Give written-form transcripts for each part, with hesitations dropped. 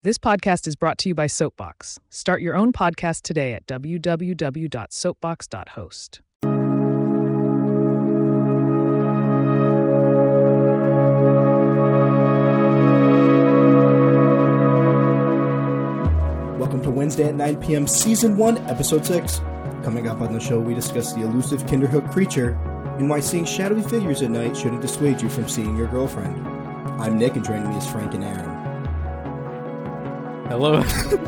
This podcast is brought to you by Soapbox. Start your own podcast today at www.soapbox.host. Welcome to Wednesday at 9 p.m. Season 1, Episode 6. Coming up on the show, we discuss the elusive Kinderhook creature and why seeing shadowy figures at night shouldn't dissuade you from seeing your girlfriend. I'm Nick, and joining me is Frank and Aaron. Hello.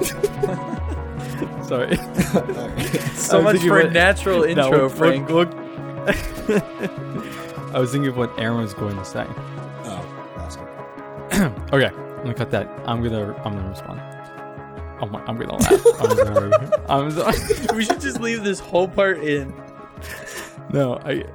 Sorry. So much for a natural intro, Frank. Look. I was thinking of what Aaron was going to say. Oh, awesome. Okay, I'm gonna cut that. I'm gonna respond. Oh my, I'm gonna laugh. I'm sorry. I'm sorry. We should just leave this whole part in. No, I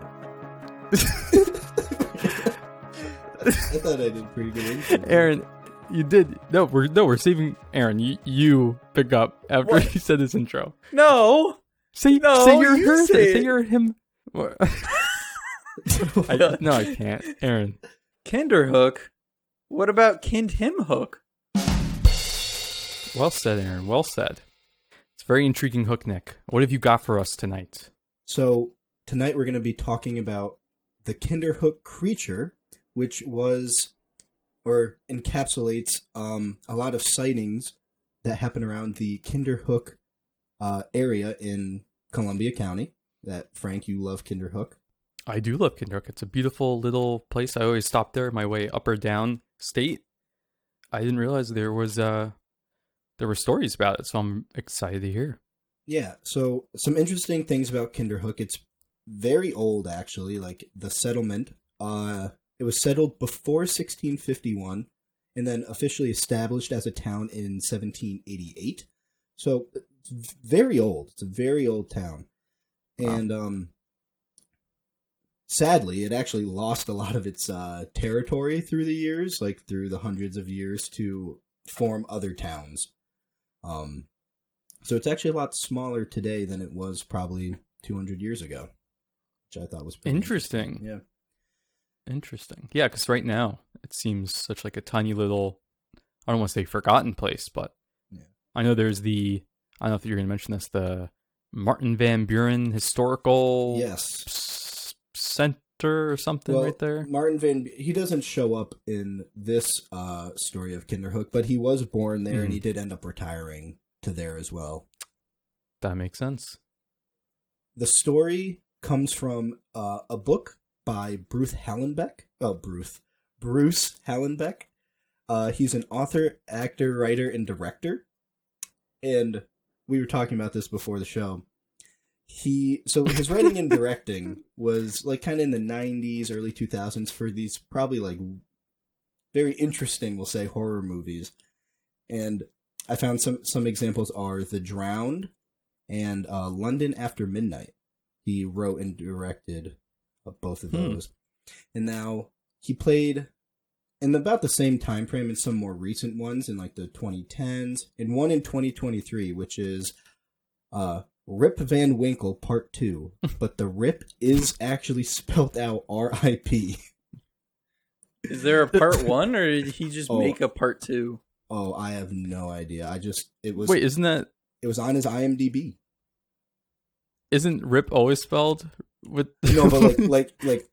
thought I did pretty good. Aaron, you did. No, we're saving Aaron. You pick up after What? he said his intro. No. Say you're you her. say Say it. you're him. No, I can't. Aaron. Kinderhook? What about Kind Him Hook? Well said, Aaron. Well said. It's a very intriguing hook, Nick. What have you got for us tonight? So, tonight we're going to be talking about the Kinderhook creature, which was, or encapsulates, a lot of sightings that happen around the Kinderhook area in Columbia County. That, Frank, you love Kinderhook. I do love Kinderhook. It's a beautiful little place. I always stop there my way up or down state. I didn't realize there were stories about it, so I'm excited to hear. Yeah, so some interesting things about Kinderhook. It's very old, actually, like the settlement. It was settled before 1651 and then officially established as a town in 1788. So it's very old. It's a very old town. And sadly, it actually lost a lot of its territory through the years, like through the hundreds of years, to form other towns. So it's actually a lot smaller today than it was probably 200 years ago, which I thought was pretty interesting. Yeah. Interesting. Yeah, because right now it seems such like a tiny little, I don't want to say forgotten place, but yeah. I know there's I don't know if you're going to mention this, the Martin Van Buren Historical Center or something right there. He doesn't show up in this story of Kinderhook, but he was born there and he did end up retiring to there as well. That makes sense. The story comes from a book by Bruce Hallenbeck. Bruce Hallenbeck. He's an author, actor, writer, and director. And we were talking about this before the show. So his writing and directing was like kind of in the 90s, early 2000s for these probably like very interesting, we'll say, horror movies. And I found some examples are The Drowned and London After Midnight. He wrote and directed both of those. And now he played in about the same time frame in some more recent ones in like the 2010s and one in 2023, which is Rip Van Winkle Part 2, but the Rip is actually spelled out R-I-P. Is there a part 1 or did he just make a part 2? Oh, I have no idea. Wait, isn't that... It was on his IMDb. Isn't Rip always spelled with... No, but like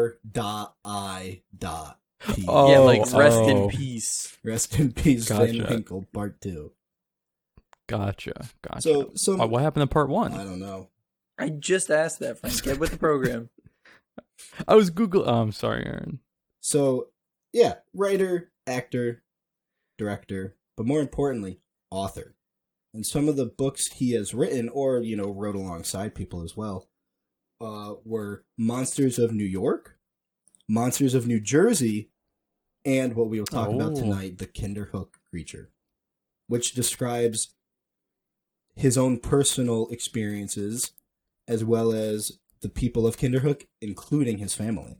R.I.P. Oh, yeah, like rest in peace. Rest in peace, Gotcha. Van Winkle Part 2. Gotcha. So what happened to part 1? I don't know. I just asked that, Frank. Get with the program. I was Google. Oh, I'm sorry, Aaron. So, yeah, writer, actor, director, but more importantly, author. And some of the books he has written, or, wrote alongside people as well, were Monsters of New York, Monsters of New Jersey, and what we will talk about tonight, the Kinderhook creature, which describes his own personal experiences as well as the people of Kinderhook, including his family.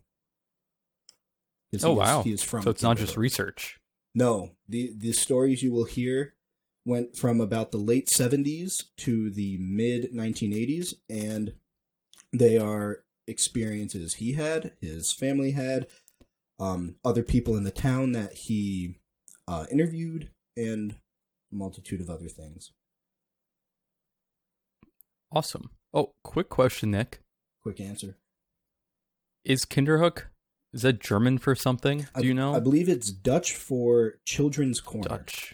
Wow. He is from so it's not just Kinderhook. research. No, the stories you will hear went from about the late 70s to the mid 1980s, and they are experiences he had, his family had, other people in the town that he interviewed, and multitude of other things. Awesome. Oh, quick question, Nick. Quick answer. Is Kinderhook, is that German for something? Do you know? I believe it's Dutch for Children's Corner. Dutch.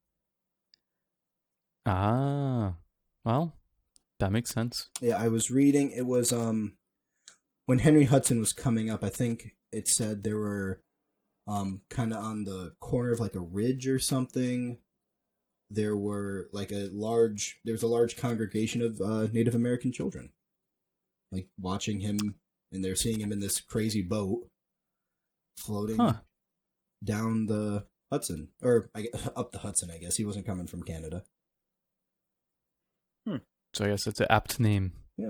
Ah, well, that makes sense. Yeah, I was reading. It was when Henry Hudson was coming up. I think it said there were kind of on the corner of like a ridge or something. There were like there was a large congregation of Native American children, like watching him, and they're seeing him in this crazy boat floating down the Hudson, or up the Hudson. I guess he wasn't coming from Canada. So I guess it's an apt name. Yeah.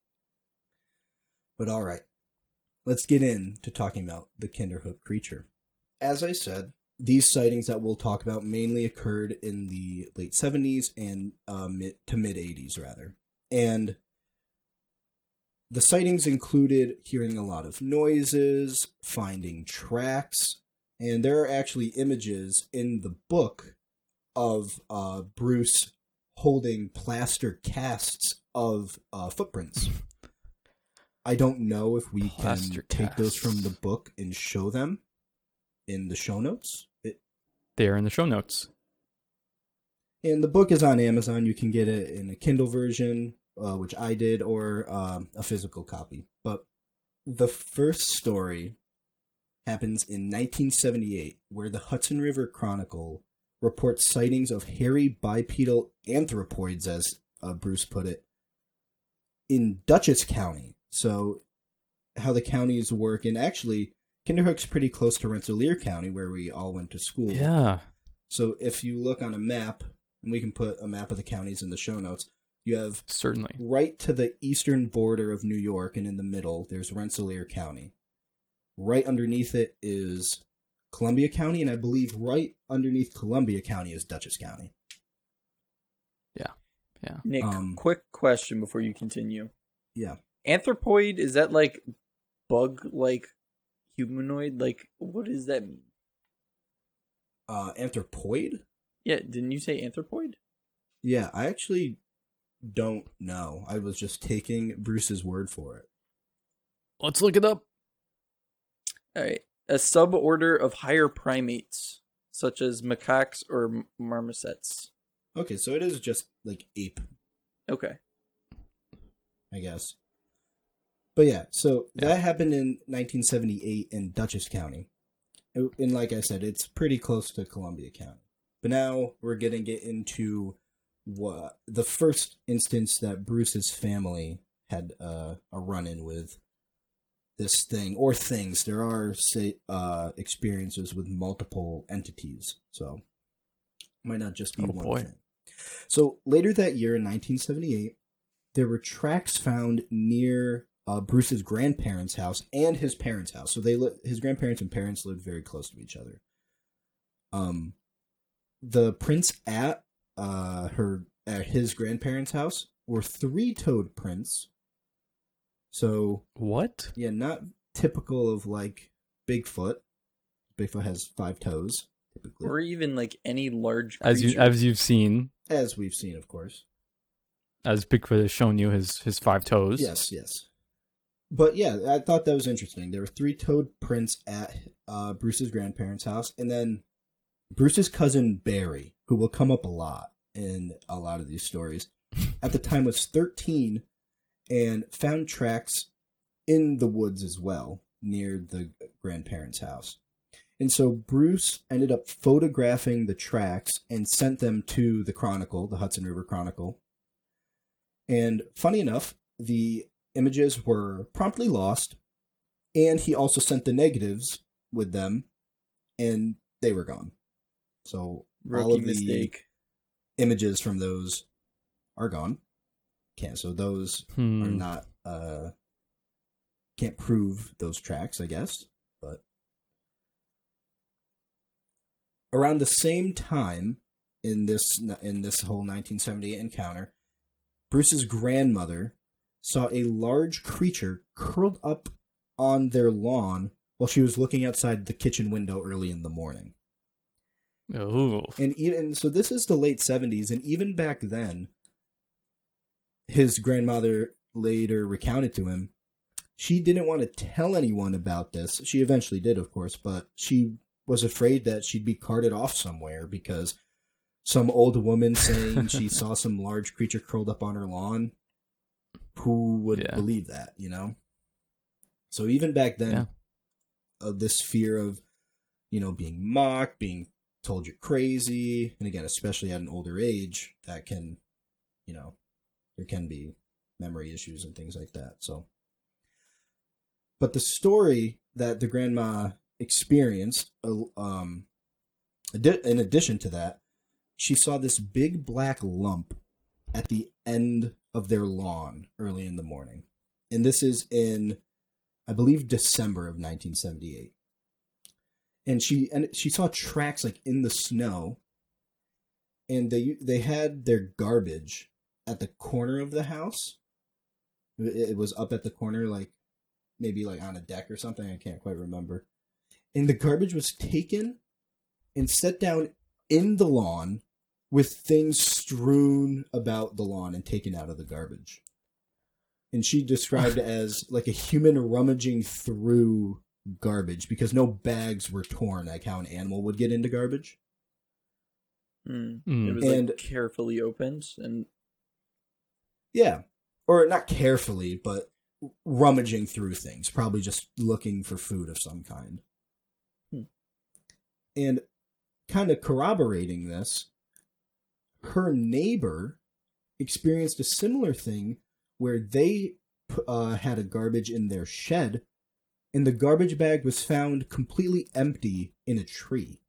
But all right, let's get into talking about the Kinderhook creature. As I said, these sightings that we'll talk about mainly occurred in the late 70s and mid 80s, rather. And the sightings included hearing a lot of noises, finding tracks, and there are actually images in the book of Bruce holding plaster casts of footprints. I don't know if we can take those from the book and show them in the show notes. They are in the show notes. And the book is on Amazon. You can get it in a Kindle version, which I did, or a physical copy. But the first story happens in 1978, where the Hudson River Chronicle reports sightings of hairy bipedal anthropoids, as Bruce put it, in Dutchess County. So how the counties work, and actually Kinderhook's pretty close to Rensselaer County, where we all went to school. Yeah. So if you look on a map, and we can put a map of the counties in the show notes, you have certainly right to the eastern border of New York, and in the middle there's Rensselaer County. Right underneath it is Columbia County, and I believe right underneath Columbia County is Dutchess County. Yeah. Nick, quick question before you continue. Yeah. Anthropoid, is that like bug-like humanoid? Like, what does that mean? Anthropoid? Yeah, didn't you say anthropoid? Yeah, I actually don't know. I was just taking Bruce's word for it. Let's look it up. All right. A suborder of higher primates, such as macaques or marmosets. Okay, so it is just like ape, Okay. I guess. But yeah, so that happened in 1978 in Dutchess County. And like I said, it's pretty close to Columbia County. But now we're going to get into the first instance that Bruce's family had a run-in with this thing, or things. There are experiences with multiple entities, so it might not just be one thing. So later that year in 1978, there were tracks found near Bruce's grandparents' house and his parents' house. So his grandparents and parents lived very close to each other. The prints at his grandparents' house were 3-toed prints. So what? Yeah, not typical of like Bigfoot. Bigfoot has 5 toes typically, or even like any large creature. As you've seen, as we've seen, of course. As Bigfoot has shown you his 5 toes. Yes. But yeah, I thought that was interesting. There were 3-toed prints at Bruce's grandparents' house, and then Bruce's cousin Barry, who will come up a lot in a lot of these stories, at the time was 13 and found tracks in the woods as well, near the grandparents' house. And so Bruce ended up photographing the tracks and sent them to the Chronicle, the Hudson River Chronicle. And funny enough, the images were promptly lost, and he also sent the negatives with them, and they were gone. So all of the images from those are gone. So those are not, can't prove those tracks, I guess. But around the same time in this whole 1978 encounter, Bruce's grandmother saw a large creature curled up on their lawn while she was looking outside the kitchen window early in the morning. Oh, And even so, this is the late 70s, and even back then, his grandmother later recounted to him, she didn't want to tell anyone about this. She eventually did, of course, but she was afraid that she'd be carted off somewhere because some old woman saying she saw some large creature curled up on her lawn. Who would Yeah. believe that, you know? So even back then, this fear of, being mocked, being told you're crazy, and again, especially at an older age, that can, there can be memory issues and things like that. So, but the story that the grandma experienced, in addition to that, she saw this big black lump at the end of their lawn early in the morning. And this is in, I believe, December of 1978. And she saw tracks like in the snow, and they had their garbage at the corner of the house. It was up at the corner, like maybe like on a deck or something. I can't quite remember. And the garbage was taken and set down in the lawn with things strewn about the lawn and taken out of the garbage. And she described it as like a human rummaging through garbage because no bags were torn like how an animal would get into garbage. It was And- like carefully opened and Yeah. Or not carefully, but rummaging through things, probably just looking for food of some kind. And kind of corroborating this, her neighbor experienced a similar thing where they had a garbage in their shed, and the garbage bag was found completely empty in a tree.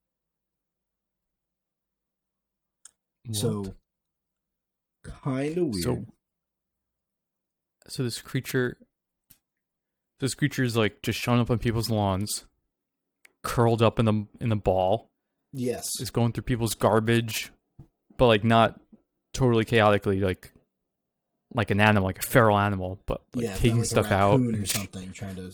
So, kind of weird. So this creature's like just showing up on people's lawns, curled up in the ball. Yes. Is going through people's garbage, but like not totally chaotically, like an animal, like a feral animal, but like Yeah, taking like a stuff out raccoon or and, something, trying to,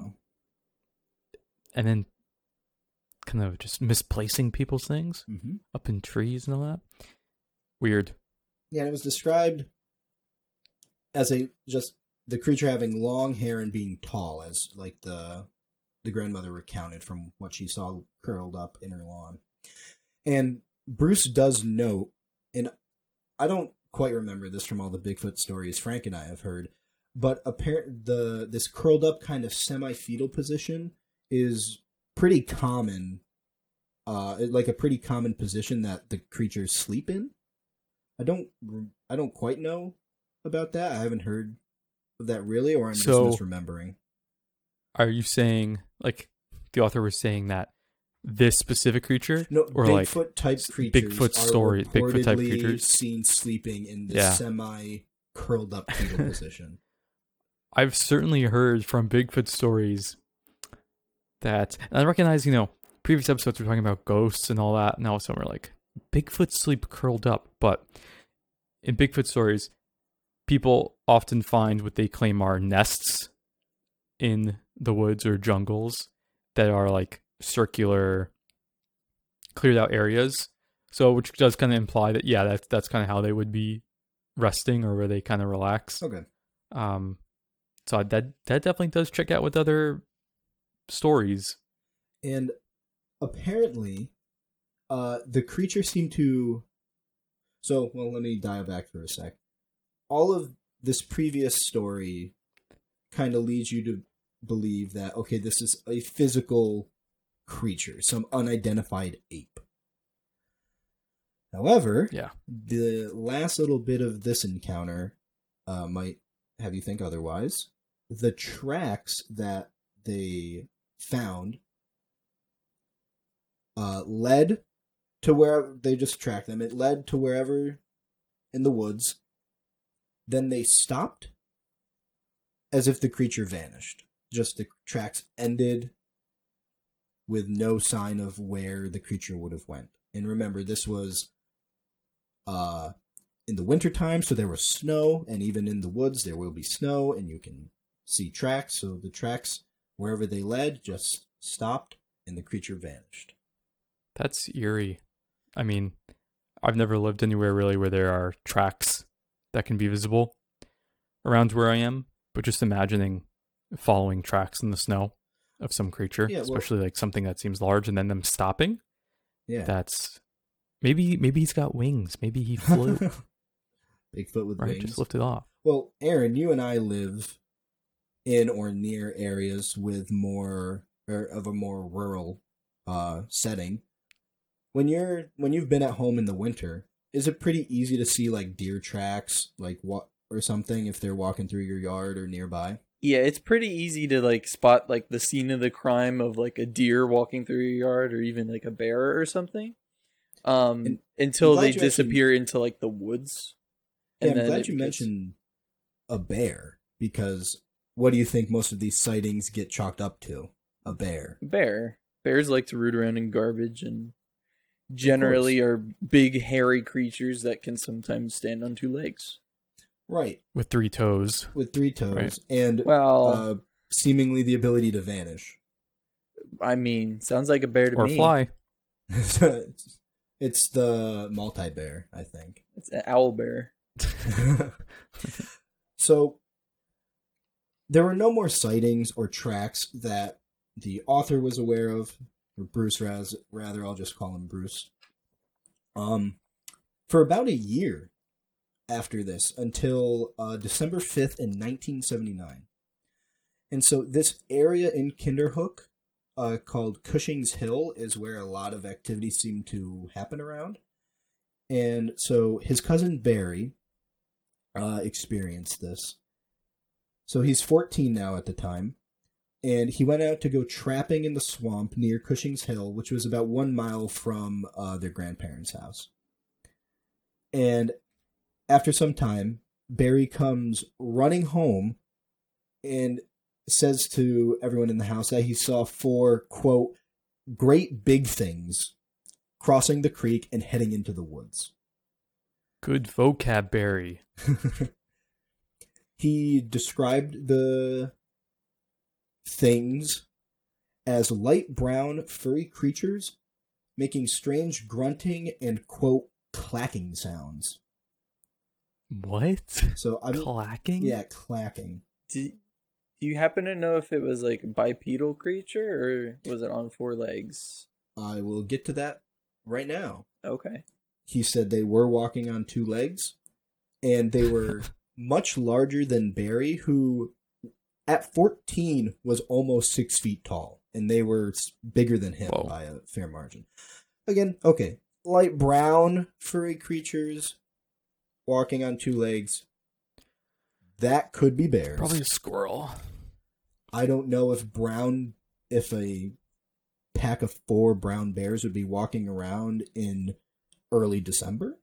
and then kind of just misplacing people's things Mm-hmm. up in trees and all that. Weird. Yeah, and it was described as the creature having long hair and being tall, as like the grandmother recounted from what she saw curled up in her lawn. And Bruce does note, and I don't quite remember this from all the Bigfoot stories Frank and I have heard, but this curled up kind of semi-fetal position is pretty common, like a pretty common position that the creatures sleep in. I don't quite know about that. I haven't heard of that really, or I'm just misremembering. Are you saying, like, the author was saying that this specific creature, No, or Bigfoot like type creatures Bigfoot are story, Bigfoot type reportedly creatures? seen sleeping in this semi curled up fetal position. I've certainly heard from Bigfoot stories that, and I recognize, previous episodes we're talking about ghosts and all that. Now some are like Bigfoot sleep curled up, but in Bigfoot stories, people often find what they claim are nests in the woods or jungles that are like circular, cleared out areas. So, which does kind of imply that, yeah, that's kind of how they would be resting or where they kind of relax. Okay. So that definitely does check out with other stories. And apparently, the creature seemed to. So, well, let me dial back for a sec. All of this previous story kind of leads you to believe that, okay, this is a physical creature, some unidentified ape. However, the last little bit of this encounter might have you think otherwise. The tracks that they found led to where they just tracked them. It led to wherever in the woods. Then they stopped as if the creature vanished. Just the tracks ended with no sign of where the creature would have went. And remember, this was in the wintertime, so there was snow, and even in the woods there will be snow, and you can see tracks. So the tracks, wherever they led, just stopped, and the creature vanished. That's eerie. I mean, I've never lived anywhere really where there are tracks that can be visible around where I am, but just imagining following tracks in the snow of some creature, Yeah, well- especially like something that seems large and then them stopping, Yeah. that's maybe he's got wings. Maybe he flew, Bigfoot with right? wings. Just lifted off. Well, Aaron, you and I live in or near areas with more or of a more rural setting. When you've been at home in the winter, is it pretty easy to see like deer tracks, like what or something if they're walking through your yard or nearby? Yeah, it's pretty easy to like spot like the scene of the crime of like a deer walking through your yard or even like a bear or something. Until glad they you actually- disappear into like the woods. Yeah, I'm then glad it you gets- mentioned a bear because what do you think most of these sightings get chalked up to? A bear. bear. Bears like to root around in garbage and generally are big hairy creatures that can sometimes stand on two legs. Right. With 3 toes. With 3 toes Right. and Well, seemingly the ability to vanish. I mean, sounds like a bear to Or me. fly. It's the multi-bear, I think. It's an owl bear. So there were no more sightings or tracks that the author was aware of, or Bruce rather, I'll just call him Bruce. For about a year after this, until December 5th in 1979. And so this area in Kinderhook, called Cushing's Hill, is where a lot of activity seemed to happen around. And so his cousin Barry experienced this. So he's 14 now at the time, and he went out to go trapping in the swamp near Cushing's Hill, which was about 1 mile from their grandparents' house. And after some time, Barry comes running home and says to everyone in the house that he saw 4, quote, great big things crossing the creek and heading into the woods. Good vocab, Barry. He described the things as light brown furry creatures making strange grunting and, quote, clacking sounds. What? So I'm Clacking? yeah, clacking. Do you happen to know if it was like a bipedal creature or was it on 4 legs? I will get to that right now. Okay. He said they were walking on 2 legs, and they were much larger than Barry, who at 14 was almost 6 feet tall, and they were bigger than him Whoa. by a fair margin. Again, okay, light brown furry creatures walking on 2 legs. That could be bears. Probably a squirrel. I don't know if a pack of 4 brown bears would be walking around in early December.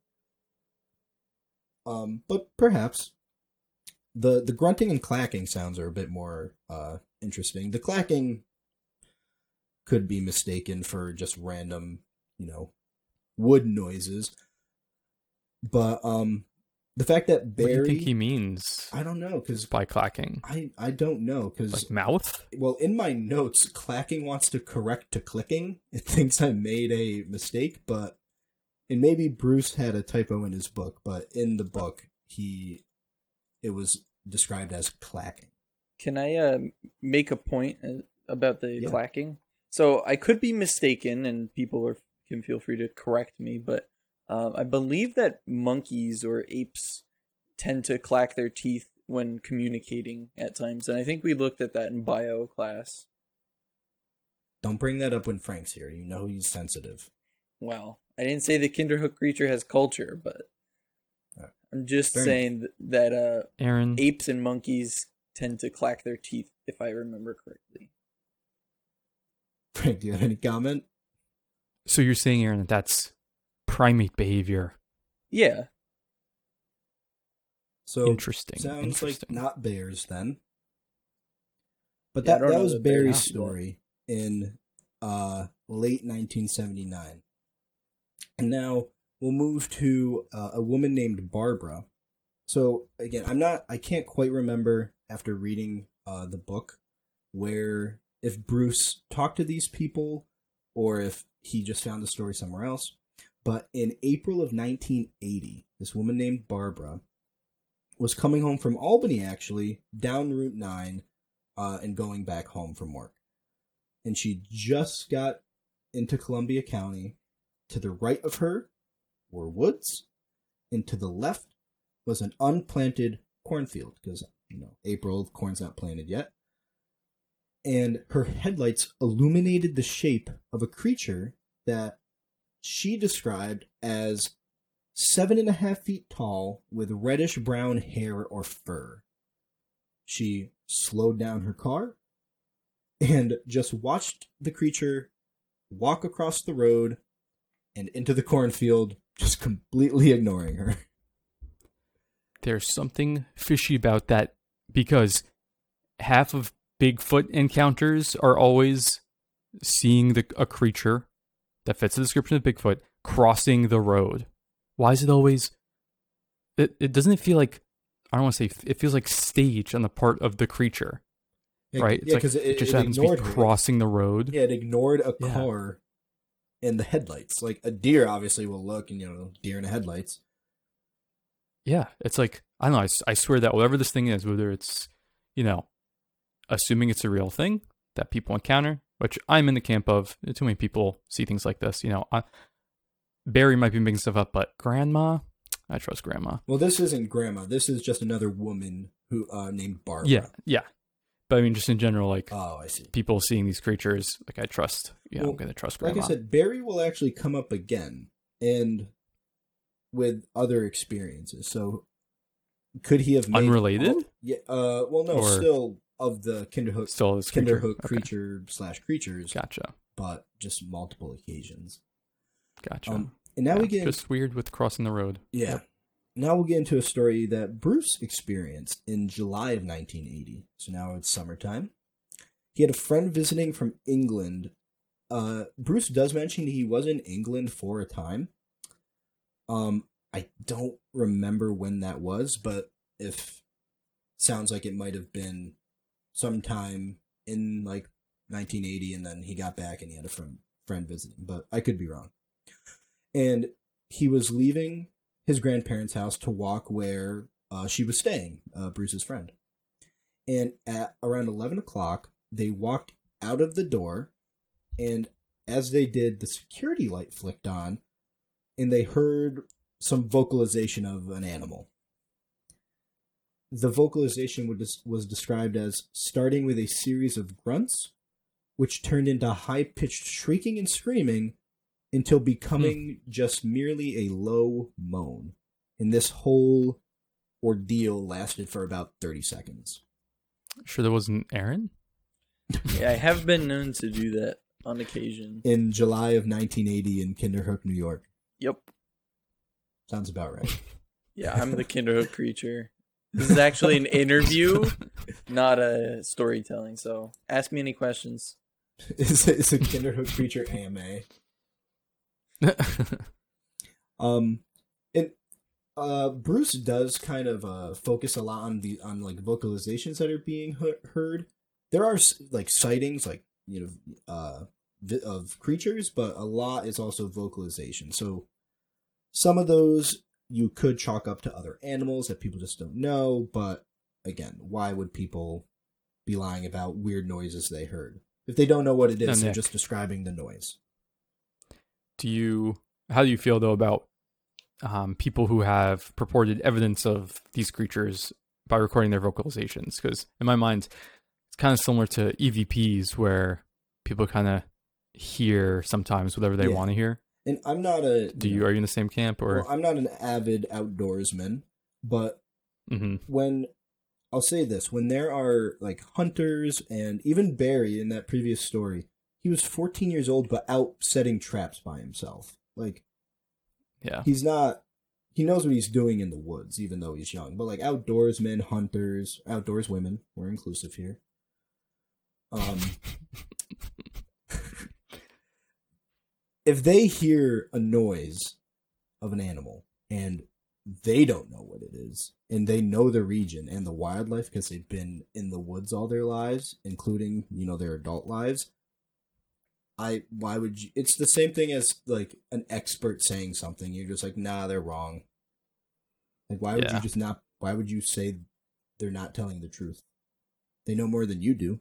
But perhaps the grunting and clacking sounds are a bit more interesting. The clacking could be mistaken for just random, wood noises. But the fact that What do Barry, you think he means I don't know, because by clacking? I don't know, because Like mouth? well, in my notes, clacking wants to correct to clicking. It thinks I made a mistake, but and maybe Bruce had a typo in his book, but in the book, it was described as clacking. Can I make a point about the Yeah. clacking? So I could be mistaken, and people can feel free to correct me, but I believe that monkeys or apes tend to clack their teeth when communicating at times, and I think we looked at that in bio class. Don't bring that up when Frank's here. You know he's sensitive. Well, I didn't say the Kinderhook creature has culture, but I'm just Fair saying that Aaron, apes and monkeys tend to clack their teeth, if I remember correctly. Frank, do you have any comment? so you're saying, Aaron, that that's primate behavior. Yeah. So Interesting. sounds Interesting. like not bears then. But Yeah, I that don't know was that bear Barry's happened, but- story in late 1979. And now we'll move to a woman named Barbara. So again, I can't quite remember after reading the book if Bruce talked to these people or if he just found the story somewhere else. But in April of 1980, this woman named Barbara was coming home from Albany, actually, down Route 9, and going back home from work. And she just got into Columbia County. To the right of her were woods, and to the left was an unplanted cornfield, because, April, corn's not planted yet. And her headlights illuminated the shape of a creature that she described as 7.5 feet tall with reddish brown hair or fur. She slowed down her car and just watched the creature walk across the road and into the cornfield, just completely ignoring her. There's something fishy about that, because half of Bigfoot encounters are always seeing a creature that fits the description of Bigfoot crossing the road. Why is it always... It doesn't feel like... I don't want to say... It feels like staged on the part of the creature. Right? It's because it just happens to be crossing the road. Yeah, it ignored a car and the headlights. Like, a deer obviously will look and, deer in the headlights. Yeah, it's like... I don't know. I swear that whatever this thing is, whether it's, assuming it's a real thing that people encounter, which I'm in the camp of, too many people see things like this. Barry might be making stuff up, but Grandma, I trust Grandma. Well, this isn't Grandma. This is just another woman who named Barbara. Yeah. But I mean, just in general, like, oh, I see. People seeing these creatures, like, I trust. Yeah, I'm going to trust Grandma. Like I said, Barry will actually come up again, and with other experiences. So, could he have made... Unrelated? Yeah. Well, no, still of the Kinderhook. Still this Kinderhook creature / creatures. Gotcha. But just multiple occasions. Gotcha. And now we get... Just weird with crossing the road. Yeah. Yep. Now we'll get into a story that Bruce experienced in July of 1980. So now it's summertime. He had a friend visiting from England. Bruce does mention he was in England for a time. I don't remember when that was, but sounds like it might have been sometime in like 1980, and then he got back and he had a friend visiting, but I could be wrong. And he was leaving his grandparents' house to walk where she was staying, Bruce's friend. And at around 11 o'clock, they walked out of the door, and as they did, the security light flicked on, and they heard some vocalization of an animal. The vocalization was described as starting with a series of grunts, which turned into high-pitched shrieking and screaming until becoming just merely a low moan. And this whole ordeal lasted for about 30 seconds. Sure there wasn't Aaron? Yeah, I have been known to do that on occasion. In July of 1980 in Kinderhook, New York. Yep. Sounds about right. Yeah, I'm the Kinderhook creature. This is actually an interview, not a storytelling, so ask me any questions. It's a Kinderhook creature AMA. Bruce does kind of focus a lot on like vocalizations that are being heard. There are like sightings, like of creatures, but a lot is also vocalization. So some of those you could chalk up to other animals that people just don't know. But again, why would people be lying about weird noises they heard if they don't know what it is? They're just describing the noise. How do you feel though about people who have purported evidence of these creatures by recording their vocalizations? Because in my mind, it's kind of similar to EVPs, where people kind of hear sometimes whatever they want to hear. And I'm not a... Are you in the same camp? Or? Well, I'm not an avid outdoorsman, but when... I'll say this, when there are like hunters, and even Barry in that previous story, he was 14 years old, but out setting traps by himself. Like, he's not... He knows what he's doing in the woods, even though he's young. But like outdoorsmen, hunters, outdoors women, we're inclusive here. If they hear a noise of an animal and they don't know what it is, and they know the region and the wildlife because they've been in the woods all their lives, including, their adult lives, why would you? It's the same thing as like an expert saying something. You're just like, nah, they're wrong. Like, why would you just not? Why would you say they're not telling the truth? They know more than you do.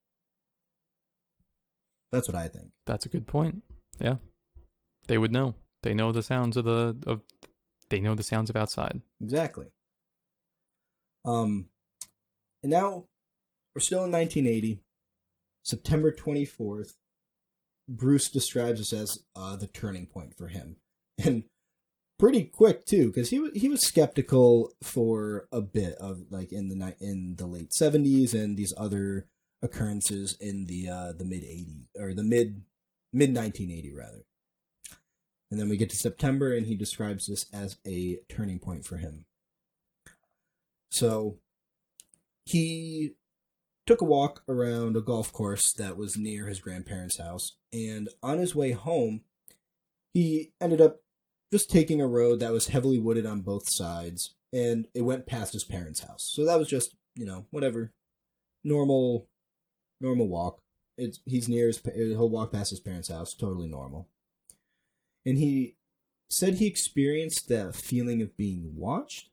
That's what I think. That's a good point. Yeah, they would know. They know the sounds They know the sounds of outside. Exactly. And now we're still in 1980, September 24th. Bruce describes this as the turning point for him, and pretty quick too, because he was skeptical for a bit of like in the late 70s and these other occurrences in the mid 80s or the mid 1980 rather. And then we get to September, and he describes this as a turning point for him. So he took a walk around a golf course that was near his grandparents' house, and on his way home, he ended up just taking a road that was heavily wooded on both sides, and it went past his parents' house. So that was just, whatever, normal walk. He's near he'll walk past his parents' house, totally normal. And he said he experienced the feeling of being watched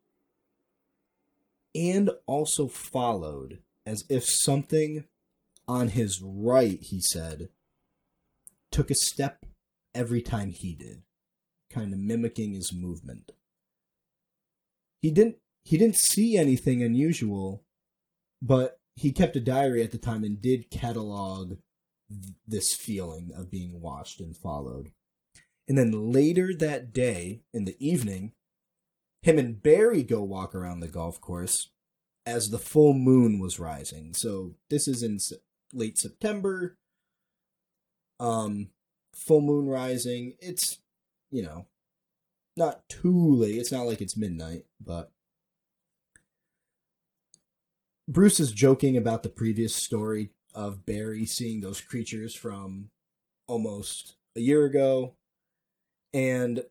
and also followed, as if something on his right, he said, took a step every time he did, kind of mimicking his movement. He didn't see anything unusual, but he kept a diary at the time and did catalog this feeling of being watched and followed. And then later that day, in the evening, him and Barry go walk around the golf course as the full moon was rising. So this is in late September. Full moon rising. It's, not too late. It's not like it's midnight, but Bruce is joking about the previous story of Barry seeing those creatures from almost a year ago. And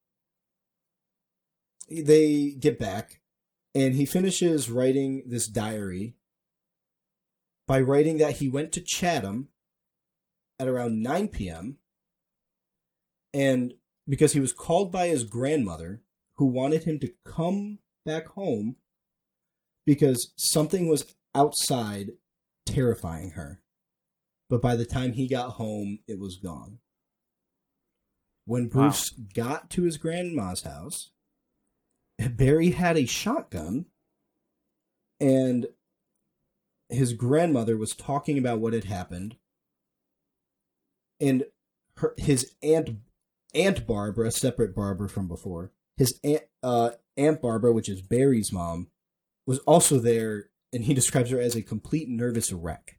they get back, and he finishes writing this diary by writing that he went to Chatham at around 9 p.m. and because he was called by his grandmother, who wanted him to come back home because something was outside terrifying her. But by the time he got home, it was gone. When Bruce got to his grandma's house, Barry had a shotgun, and his grandmother was talking about what had happened, and his Aunt Barbara, a separate Barbara from before, his Aunt Barbara, which is Barry's mom, was also there, and he describes her as a complete nervous wreck.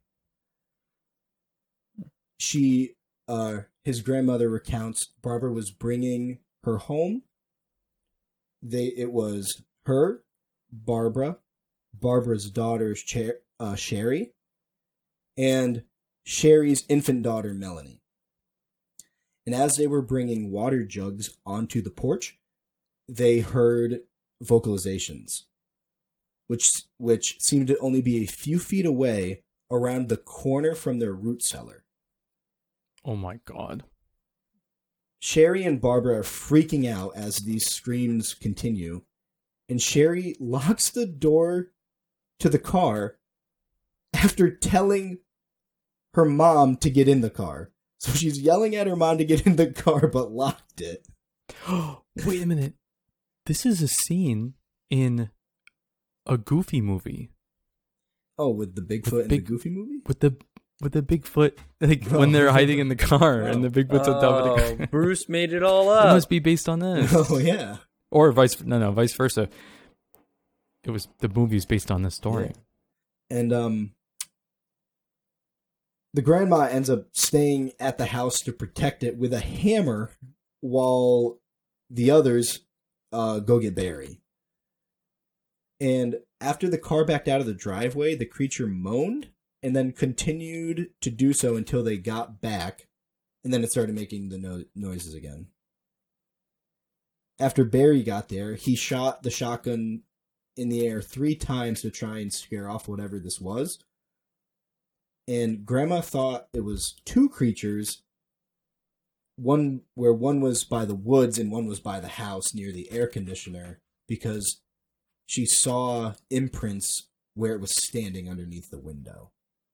His grandmother recounts Barbara was bringing her home. It was her, Barbara, Barbara's daughter, Sherry, and Sherry's infant daughter, Melanie. And as they were bringing water jugs onto the porch, they heard vocalizations, which seemed to only be a few feet away around the corner from their root cellar. Oh my God. Sherry and Barbara are freaking out as these screams continue, and Sherry locks the door to the car after telling her mom to get in the car. So she's yelling at her mom to get in the car, but locked it. Wait a minute. This is a scene in a Goofy movie. Oh, with the Bigfoot in the Goofy movie? With the Bigfoot, like when they're hiding in the car and the Bigfoot's on top of the car. Bruce made it all up. It must be based on this. Oh, yeah. Or vice versa. The movie's based on this story. Yeah. And the grandma ends up staying at the house to protect it with a hammer while the others go get Barry. And after the car backed out of the driveway, the creature moaned and then continued to do so until they got back, and then it started making the noises again. After Barry got there, he shot the shotgun in the air 3 times to try and scare off whatever this was. And Grandma thought it was 2 creatures, one was by the woods and one was by the house near the air conditioner, because she saw imprints where it was standing underneath the window.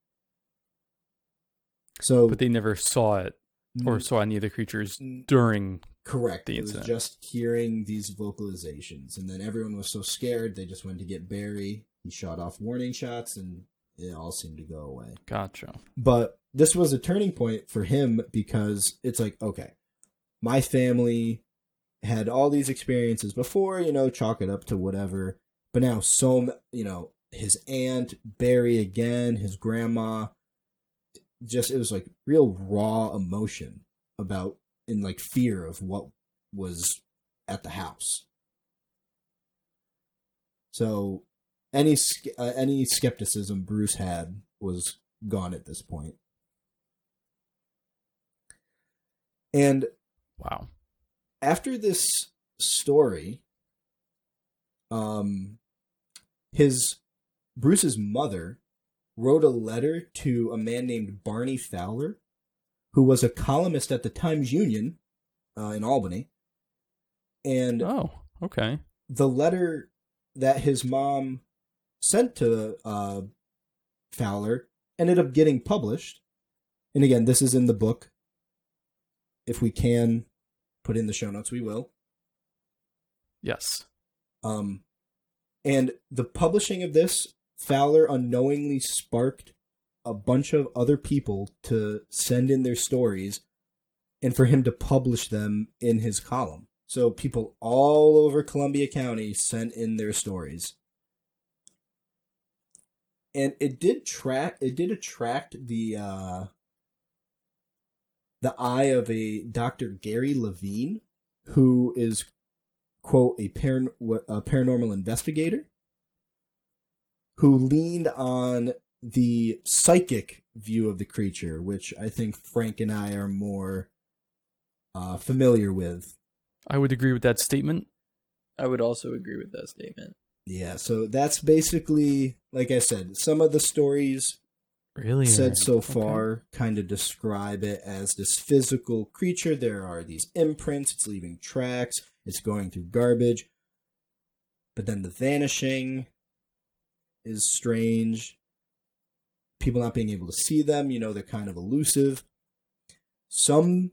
So, But they never saw it or saw any of the creatures during. correct. the It was incident. just hearing these vocalizations, and then everyone was so scared they just went to get Barry. He shot off warning shots, and it all seemed to go away. Gotcha. But this was a turning point for him, because it's like, okay, my family had all these experiences before, chalk it up to whatever. But now, his aunt, Barry again, his grandma, it was like real raw emotion in like fear of what was at the house. So any skepticism Bruce had was gone at this point. And Wow. after this story, Bruce's mother wrote a letter to a man named Barney Fowler, who was a columnist at the Times-Union in Albany. And Oh, okay. the letter that his mom sent to Fowler ended up getting published. And again, this is in the book. If we can put in the show notes, we will. Yes. And the publishing of this, Fowler unknowingly sparked a bunch of other people to send in their stories and for him to publish them in his column. So people all over Columbia County sent in their stories. And it did attract the eye of a Dr. Gary Levine, who is, quote, a paranormal investigator, who leaned on the psychic view of the creature, which I think Frank and I are more familiar with. I would agree with that statement. I would also agree with that statement. Yeah, so that's basically, like I said, some of the stories Really? said so Okay. far kind of describe it as this physical creature. There are these imprints, it's leaving tracks, it's going through garbage. But then the vanishing is strange. People not being able to see them, they're kind of elusive. Some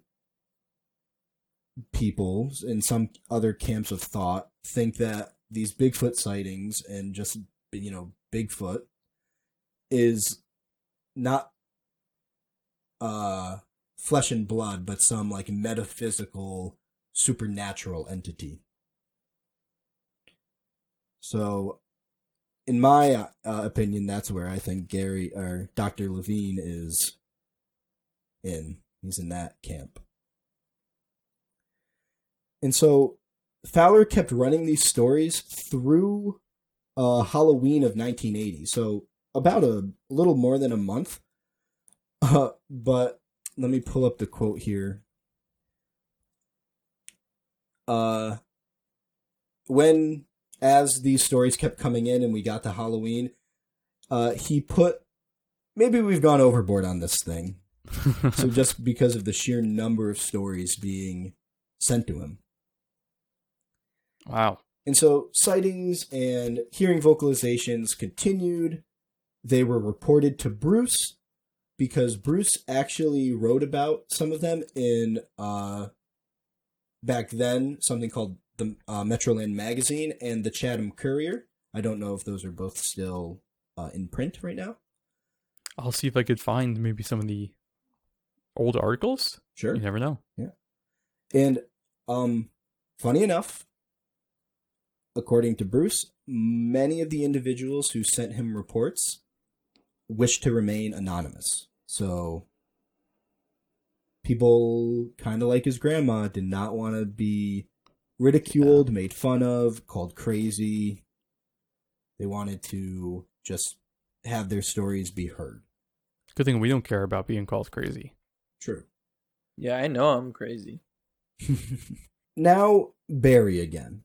people in some other camps of thought think that these Bigfoot sightings and just, Bigfoot is not flesh and blood, but some like metaphysical supernatural entity. So in my opinion, that's where I think Gary or Dr. Levine is in. He's in that camp. And so Fowler kept running these stories through Halloween of 1980. So about a little more than a month. But let me pull up the quote here. As these stories kept coming in and we got to Halloween, he put, maybe we've gone overboard on this thing. So just because of the sheer number of stories being sent to him. Wow. And so sightings and hearing vocalizations continued. They were reported to Bruce because Bruce actually wrote about some of them in, back then, something called the Metroland Magazine and the Chatham Courier. I don't know if those are both still in print right now. I'll see if I could find maybe some of the old articles. Sure. You never know. And funny enough, according to Bruce, many of the individuals who sent him reports wished to remain anonymous. So people, kind of like his grandma, did not want to be ridiculed, made fun of, called crazy. They wanted to just have their stories be heard. Good thing we don't care about being called crazy. True. Yeah, I know I'm crazy. Now, Barry again.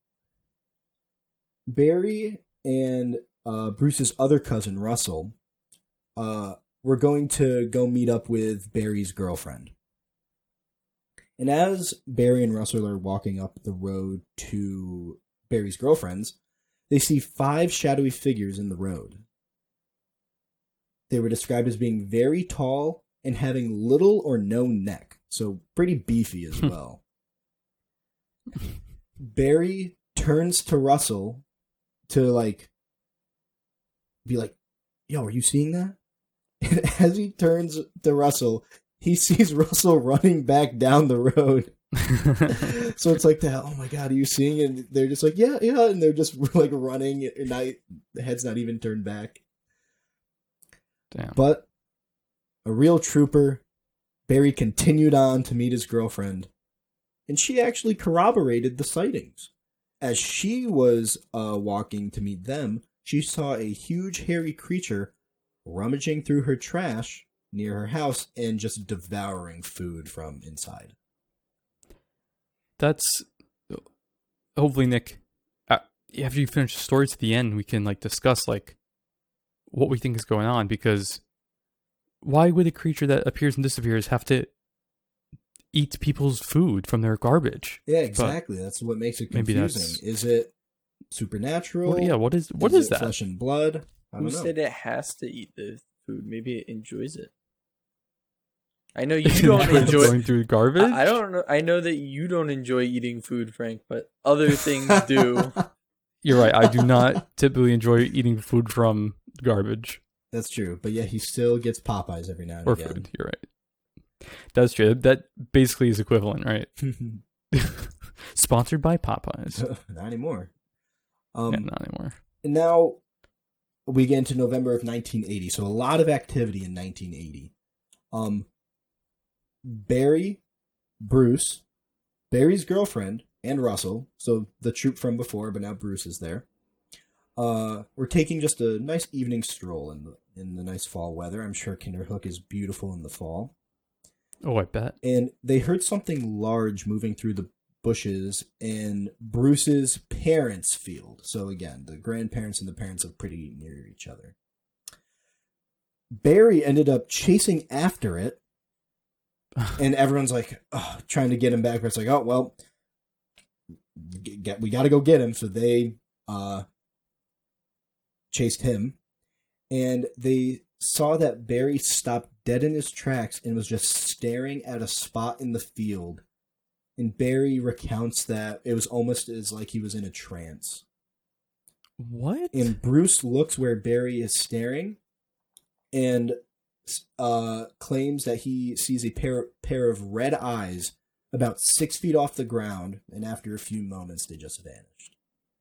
Barry and Bruce's other cousin, Russell, were going to go meet up with Barry's girlfriend. And as Barry and Russell are walking up the road to Barry's girlfriend's, they see 5 shadowy figures in the road. They were described as being very tall and having little or no neck, so pretty beefy as well. Barry turns to Russell to be like, yo, are you seeing that? And as he turns to Russell, he sees Russell running back down the road. So it's like that, oh my god, are you seeing it? And they're just like, yeah, and they're just like running, and the head's not even turned back. Damn. But a real trooper, Barry continued on to meet his girlfriend, and she actually corroborated the sightings. As she was walking to meet them, she saw a huge hairy creature rummaging through her trash near her house and just devouring food from inside. That's hopefully, Nick, after you finish the story to the end, we can discuss what we think is going on, because why would a creature that appears and disappears have to eat people's food from their garbage? Yeah, exactly. That's what makes it confusing. Is it supernatural? Well, yeah, what is it that? Flesh and blood? I don't know. Who said it has to eat the food? Maybe it enjoys it. I know you don't enjoy going through garbage. I don't know. I know that you don't enjoy eating food, Frank, but other things do. You're right. I do not typically enjoy eating food from garbage. That's true, but yeah, he still gets Popeyes every now and Or again. food. You're right. That's true. That basically is equivalent, right? Sponsored by Popeyes. Not anymore. Yeah, not anymore. And now we get into November of 1980, so a lot of activity in 1980. Barry, Bruce, Barry's girlfriend, and Russell, so the troop from before, but now Bruce is there. We're taking just a nice evening stroll in the nice fall weather. I'm sure Kinderhook is beautiful in the fall. Oh, I bet. And they heard something large moving through the bushes in Bruce's parents' field. So again, the grandparents and the parents are pretty near each other. Barry ended up chasing after it, and everyone's trying to get him back. But it's like, oh well, we got to go get him. So they chased him, and they saw that Barry stopped dead in his tracks and was just staring at a spot in the field. And Barry recounts that it was almost as like he was in a trance. What? And Bruce looks where Barry is staring and claims that he sees a pair of red eyes about 6 feet off the ground, and after a few moments, they just vanished.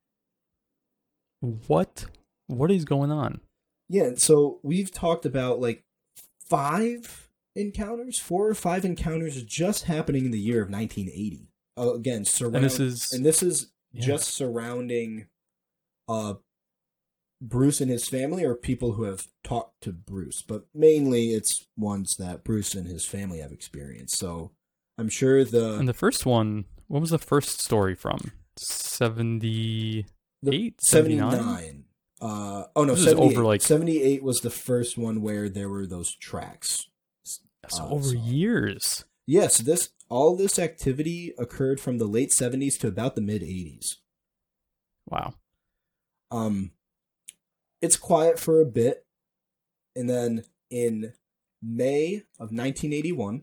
What is going on? Yeah, so we've talked about 4 or 5 encounters just happening in the year of 1980. Again, this is just surrounding Bruce and his family, or people who have talked to Bruce, but mainly it's ones that Bruce and his family have experienced. So I'm sure And the first one, what was the first story from? 78? 79. Oh no, this 78. Over 78 was the first one where there were those tracks. So over years. Yes, all this activity occurred from the late 70s to about the mid 80s. Wow. It's quiet for a bit, and then in May of 1981,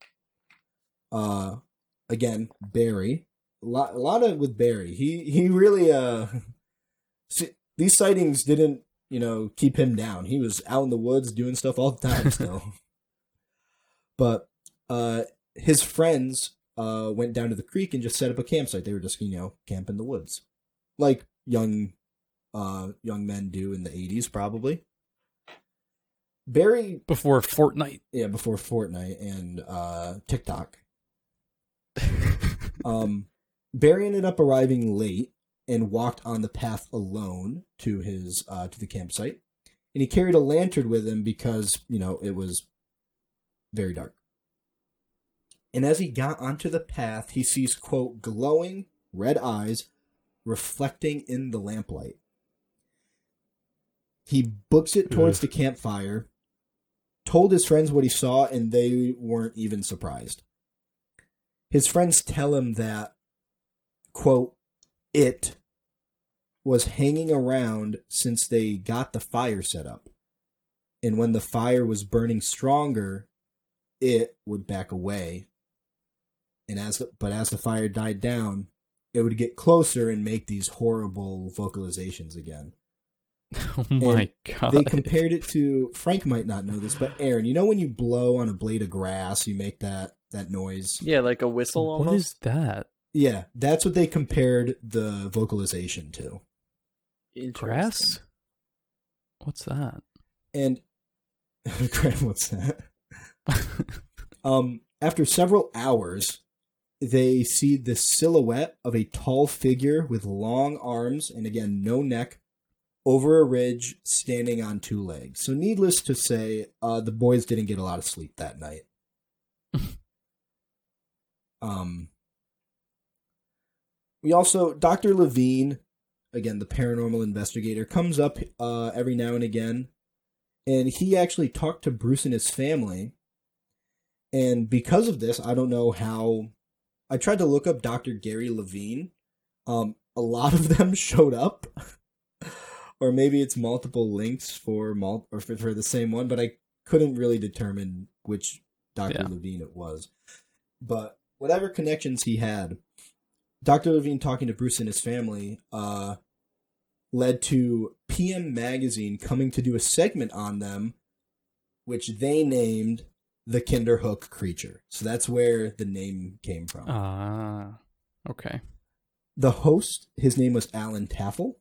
again, Barry, a lot of with Barry. He really these sightings didn't keep him down. He was out in the woods doing stuff all the time still. But his friends went down to the creek and just set up a campsite. They were just camp in the woods, like young men do in the 80s, probably. Barry before Fortnite. Yeah, before Fortnite and TikTok. Barry ended up arriving late and walked on the path alone to his to the campsite, and he carried a lantern with him because it was very dark. And as he got onto the path, he sees, quote, glowing red eyes reflecting in the lamplight. He books it towards the campfire, told his friends what he saw, and they weren't even surprised. his friends tell him that, quote, it was hanging around since they got the fire set up. And when the fire was burning stronger, it would back away. And as the fire died down, it would get closer and make these horrible vocalizations again. Oh my god. They compared it to, Frank might not know this, but Aaron, you know when you blow on a blade of grass, you make that noise? Yeah, like a whistle almost. What is that? Yeah, that's what they compared the vocalization to. Grass? What's that? And what's that? After several hours, they see the silhouette of a tall figure with long arms and again no neck over a ridge standing on two legs. So needless to say, the boys didn't get a lot of sleep that night. We also, Dr. Levine, again, the paranormal investigator, comes up every now and again, and he actually talked to Bruce and his family. And because of this, I don't know how, I tried to look up Dr. Gary Levine. A lot of them showed up, or maybe it's multiple links for the same one, but I couldn't really determine which Dr. Levine it was. But whatever connections he had, Dr. Levine talking to Bruce and his family led to PM Magazine coming to do a segment on them, which they named the Kinderhook Creature. So that's where the name came from. Ah, okay. The host, his name was Alan Taffel.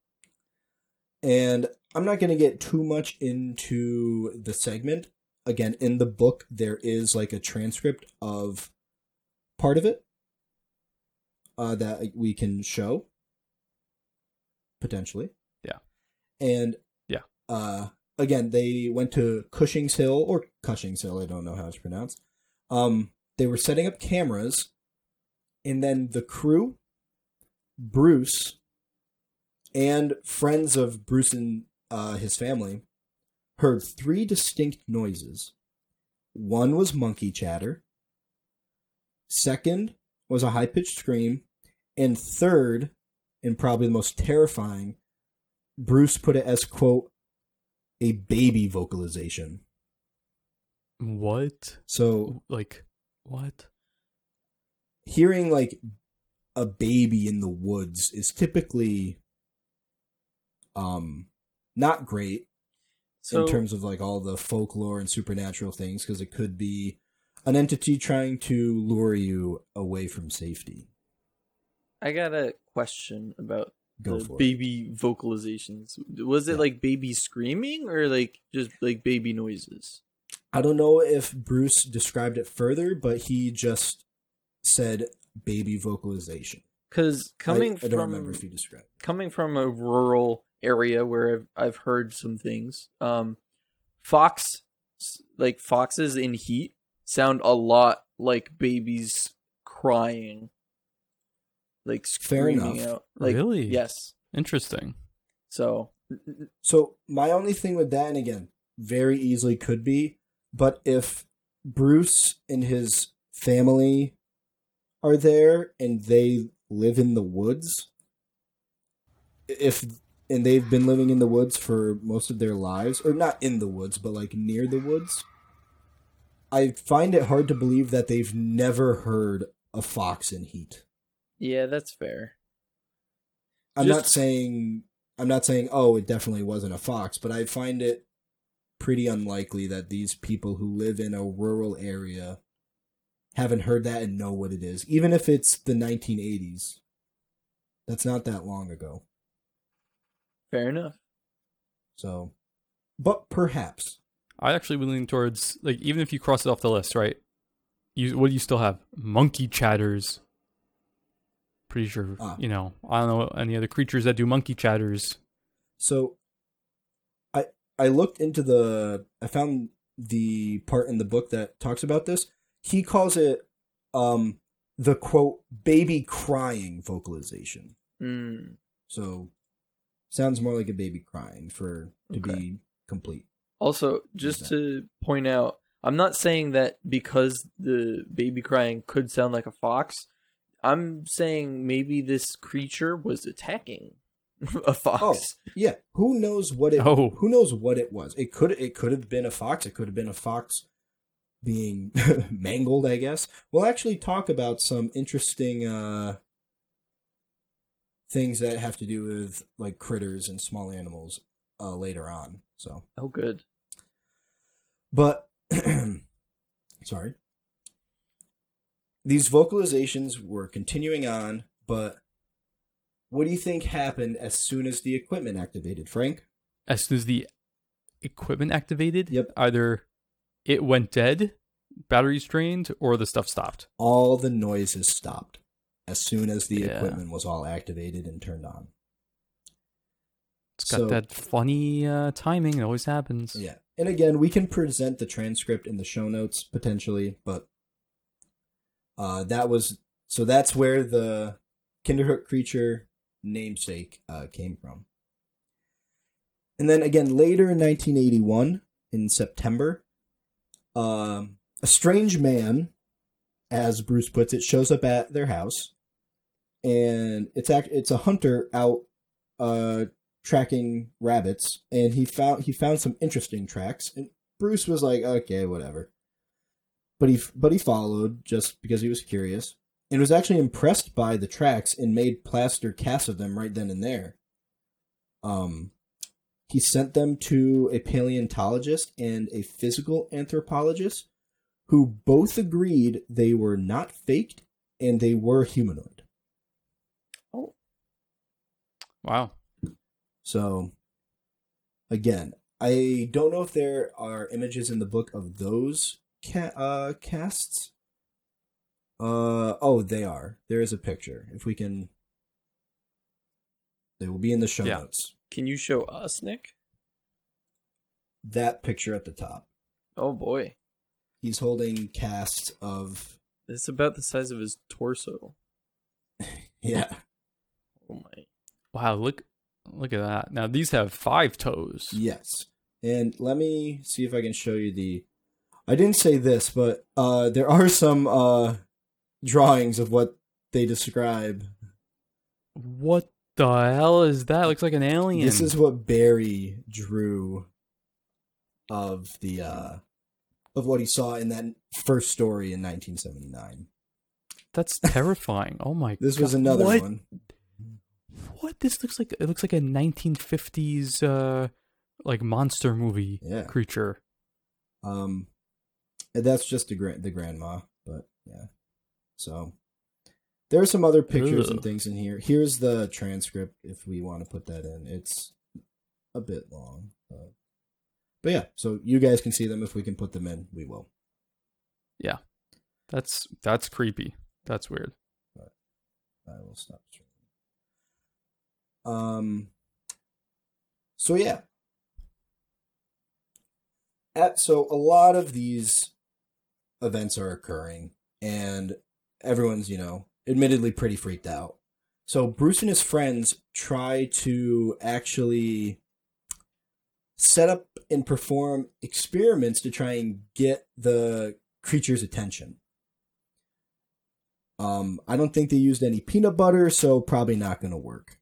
And I'm not going to get too much into the segment. Again, in the book, there is like a transcript of part of it that we can show, potentially. Yeah. And again, they went to Cushing's Hill, I don't know how it's pronounced. They were setting up cameras, and then the crew, Bruce, and friends of Bruce and his family heard three distinct noises. One was monkey chatter. Second was a high-pitched scream. And third, and probably the most terrifying, Bruce put it as, quote, a baby vocalization. What? So, like, what? Hearing, like, a baby in the woods is typically not great in terms of, like, all the folklore and supernatural things, because it could be an entity trying to lure you away from safety. I got a question about Go the for it. baby vocalizations. Was it like baby screaming or like just like baby noises? I don't know if Bruce described it further, but he just said baby vocalization. Because I don't remember if he described it. Coming from a rural area where I've heard some things, foxes in heat sound a lot like babies crying. Like screaming out. Like, really? Yes. Interesting. So my only thing with that, and again, very easily could be, but if Bruce and his family are there and they live in the woods, and they've been living in the woods for most of their lives, or not in the woods, but like near the woods, I find it hard to believe that they've never heard a fox in heat. Yeah, that's fair. I'm not saying, oh, it definitely wasn't a fox, but I find it pretty unlikely that these people who live in a rural area haven't heard that and know what it is. Even if it's the 1980s. That's not that long ago. Fair enough. So, but perhaps. I actually would lean towards, like, even if you cross it off the list, right? What do you still have? Monkey chatters. Pretty sure, I don't know any other creatures that do monkey chatters. So, I looked into I found the part in the book that talks about this. He calls it, the quote, baby crying vocalization. So, sounds more like a baby crying to be complete. Also, just to point out, I'm not saying that because the baby crying could sound like a fox. I'm saying maybe this creature was attacking a fox. Oh, yeah. Who knows what it? Oh. Who knows what it was? It could have been a fox. It could have been a fox being mangled, I guess. We'll actually talk about some interesting things that have to do with like critters and small animals later on. So, Oh, good. but sorry. These vocalizations were continuing on, but what do you think happened as soon as the equipment activated, Frank? As soon as the equipment activated, Yep. either it went dead, batteries drained, or the stuff stopped. All the noises stopped as soon as the Yeah. equipment was all activated and turned on. It's got So- that funny timing. It always happens. Yeah. And again, we can present the transcript in the show notes potentially, but that's where the Kinderhook creature namesake came from. And then again, later in 1981, in September, a strange man, as Bruce puts it, shows up at their house, and it's a hunter out tracking rabbits, and he found some interesting tracks, and Bruce was like, okay, whatever. But he followed just because he was curious, and was actually impressed by the tracks and made plaster casts of them right then and there. He sent them to a paleontologist and a physical anthropologist, who both agreed they were not faked and they were humanoid. Oh, Wow. So, again, I don't know if there are images in the book of those casts. Oh, they are. There is a picture. If we can, they will be in the show Yeah. notes. can you show us, Nick? That picture at the top. Oh boy, He's holding casts of, it's about the size of his torso. yeah, Oh my. Wow. Look at that. Now these have 5 toes. yes. And let me see if I can show you I didn't say this, but there are some drawings of what they describe. What the hell is that? Looks like an alien. This is what Barry drew of the of what he saw in that first story in 1979. That's terrifying. Oh my god. This was another What? one. What? This looks like a 1950s like monster movie Yeah. creature. And that's just the grandma, but yeah. So there are some other pictures and Ugh. things in here. Here's the transcript if we want to put that in. It's a bit long. But yeah, so you guys can see them. If we can put them in, we will. That's creepy. That's weird. I will stop streaming. So yeah. So a lot of these events are occurring, and everyone's, admittedly pretty freaked out. So Bruce and his friends try to actually set up and perform experiments to try and get the creature's attention. I don't think they used any peanut butter, so probably not going to work.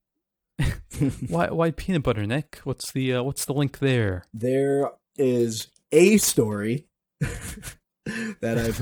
Why peanut butter, Nick? What's the link there? There is a story that I've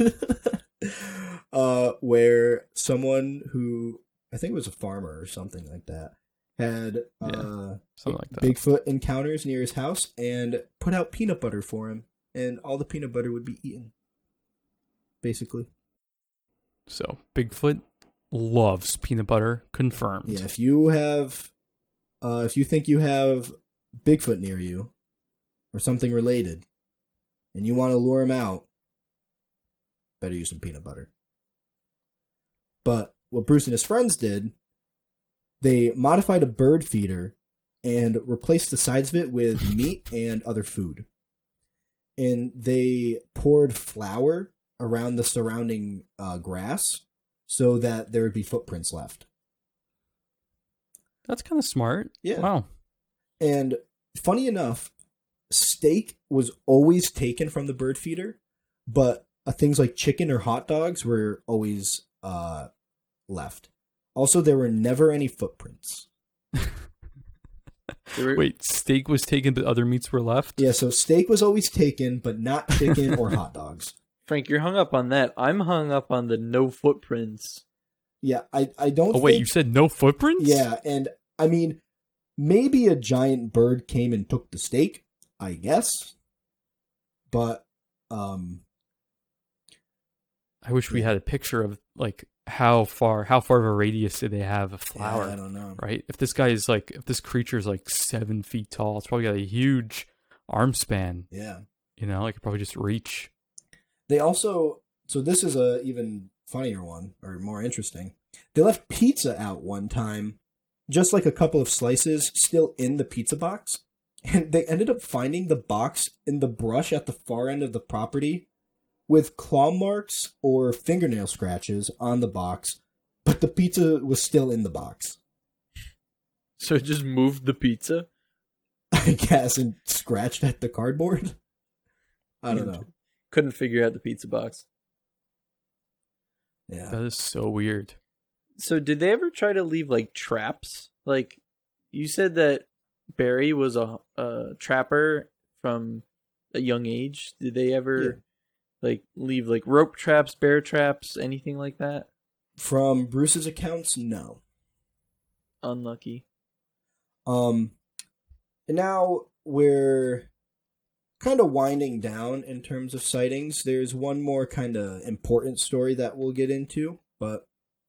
heard where someone who, I think it was a farmer or something like that, had Something like that. Bigfoot encounters near his house and put out peanut butter for him, and all the peanut butter would be eaten. Basically. So Bigfoot loves peanut butter. Confirmed. Yeah, if you think you have Bigfoot near you, or something related, and you want to lure him out, better use some peanut butter. But what Bruce and his friends did, they modified a bird feeder and replaced the sides of it with meat and other food. And they poured flour around the surrounding grass so that there would be footprints left. That's kind of smart. Yeah. Wow. And funny enough, steak was always taken from the bird feeder, but things like chicken or hot dogs were always left. Also, there were never any footprints. Wait, steak was taken, but other meats were left? Yeah, so steak was always taken, but not chicken or hot dogs. Frank, you're hung up on that. I'm hung up on the no footprints. Yeah, I don't Oh, wait, think... you said no footprints? Yeah, and I mean, maybe a giant bird came and took the steak, I guess. But, I wish we had a picture of, like, how far of a radius did they have of flower? yeah, I don't know. Right? If this creature is like 7 feet tall, it's probably got a huge arm span. Yeah. You know, it could probably just reach. They also, so this is a even funnier one, or more interesting. They left pizza out one time, just like a couple of slices still in the pizza box. And they ended up finding the box in the brush at the far end of the property with claw marks or fingernail scratches on the box, but the pizza was still in the box. So it just moved the pizza? I guess, and scratched at the cardboard? I don't know. Couldn't figure out the pizza box. Yeah. That is so weird. So did they ever try to leave, like, traps? Like, you said that Barry was a trapper from a young age. Did they ever, like, leave, like, rope traps, bear traps, anything like that? From Bruce's accounts, no. Unlucky. And now we're kind of winding down in terms of sightings. There's one more kind of important story that we'll get into, but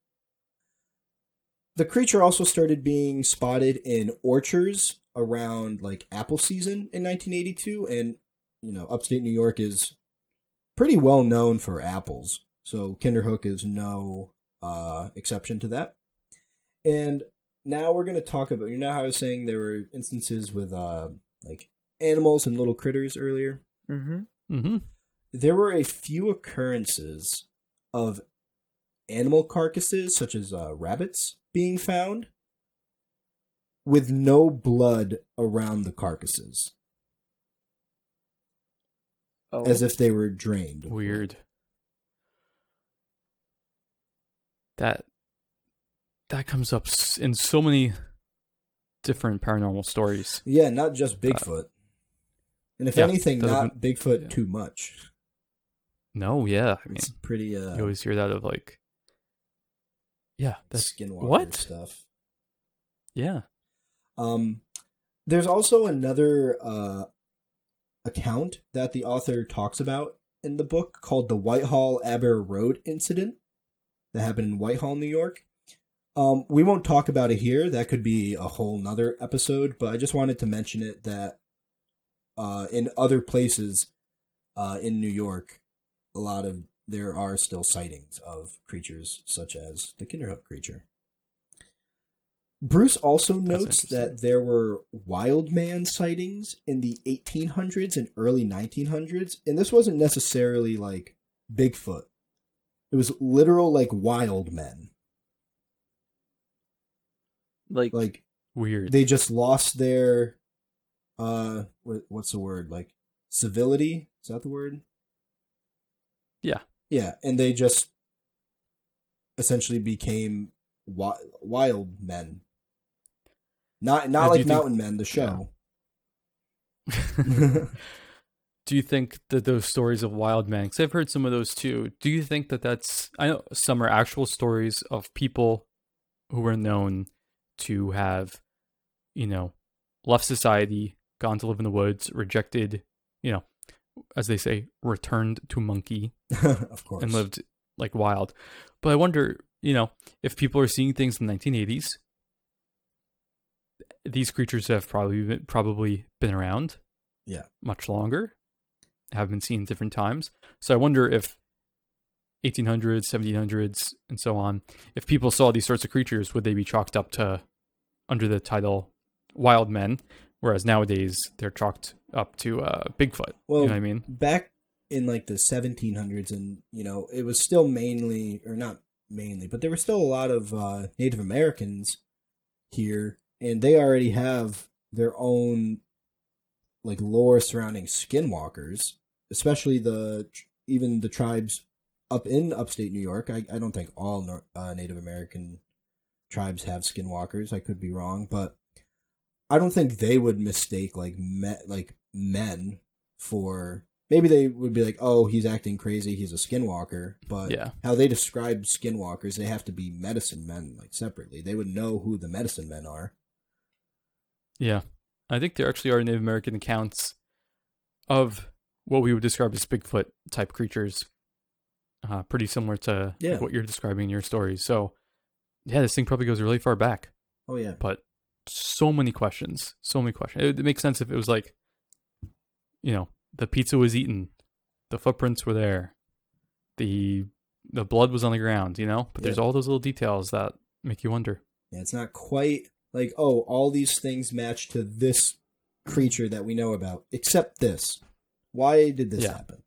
the creature also started being spotted in orchards around like apple season in 1982, and you know, upstate New York is pretty well known for apples, so Kinderhook is no exception to that. And now we're going to talk about, you know how I was saying there were instances with like animals and little critters earlier? Mm-hmm. Mm-hmm. There were a few occurrences of animal carcasses, such as rabbits, being found with no blood around the carcasses. Oh. As if they were drained. Weird. That comes up in so many different paranormal stories. Yeah, not just Bigfoot. And if yeah, anything, not Bigfoot yeah. too much. No, yeah. I mean, It's pretty you always hear that of like, yeah, that's skinwalker what stuff. Yeah. There's also another account that the author talks about in the book called the Whitehall Aber Road incident that happened in Whitehall, New York. We won't talk about it here. That could be a whole nother episode, but I just wanted to mention it that in other places in New York, there are still sightings of creatures such as the Kinderhook creature. Bruce also notes that there were wild man sightings in the 1800s and early 1900s, and this wasn't necessarily like Bigfoot. It was literal like wild men. Like weird. They just lost their what's the word? Like civility? Is that the word? Yeah. Yeah, and they just essentially became wild men. Not like Mountain Men, the show. Yeah. Do you think that those stories of wild men, because I've heard some of those too, do you think that that's, I know some are actual stories of people who were known to have, you know, left society, gone to live in the woods, rejected, you know, as they say, returned to monkey. Of course. And lived like wild. But I wonder, you know, if people are seeing things in the 1980s, these creatures have probably been around, much longer, have been seen different times. So I wonder if 1800s, 1700s, and so on, if people saw these sorts of creatures, would they be chalked up to under the title wild men, whereas nowadays they're chalked up to Bigfoot? Well, you know what I mean? Back in like the 1700s, and you know, it was still mainly, or not mainly, but there were still a lot of Native Americans here, and they already have their own like lore surrounding skinwalkers, especially even the tribes up in upstate New York. I don't think all Native American tribes have skinwalkers. I could be wrong, but I don't think they would mistake like men for. Maybe they would be like, "Oh, he's acting crazy. He's a skinwalker." But Yeah. how they describe skinwalkers, they have to be medicine men, like separately. They would know who the medicine men are. Yeah. I think there actually are Native American accounts of what we would describe as Bigfoot type creatures. Pretty similar to Yeah. what you're describing in your stories. So, yeah, this thing probably goes really far back. Oh yeah, But so many questions. So many questions. It makes sense if it was like, the pizza was eaten, the footprints were there, the blood was on the ground, But there's all those little details that make you wonder. yeah. It's not quite like, oh, all these things match to this creature that we know about, except this. Why did this happen?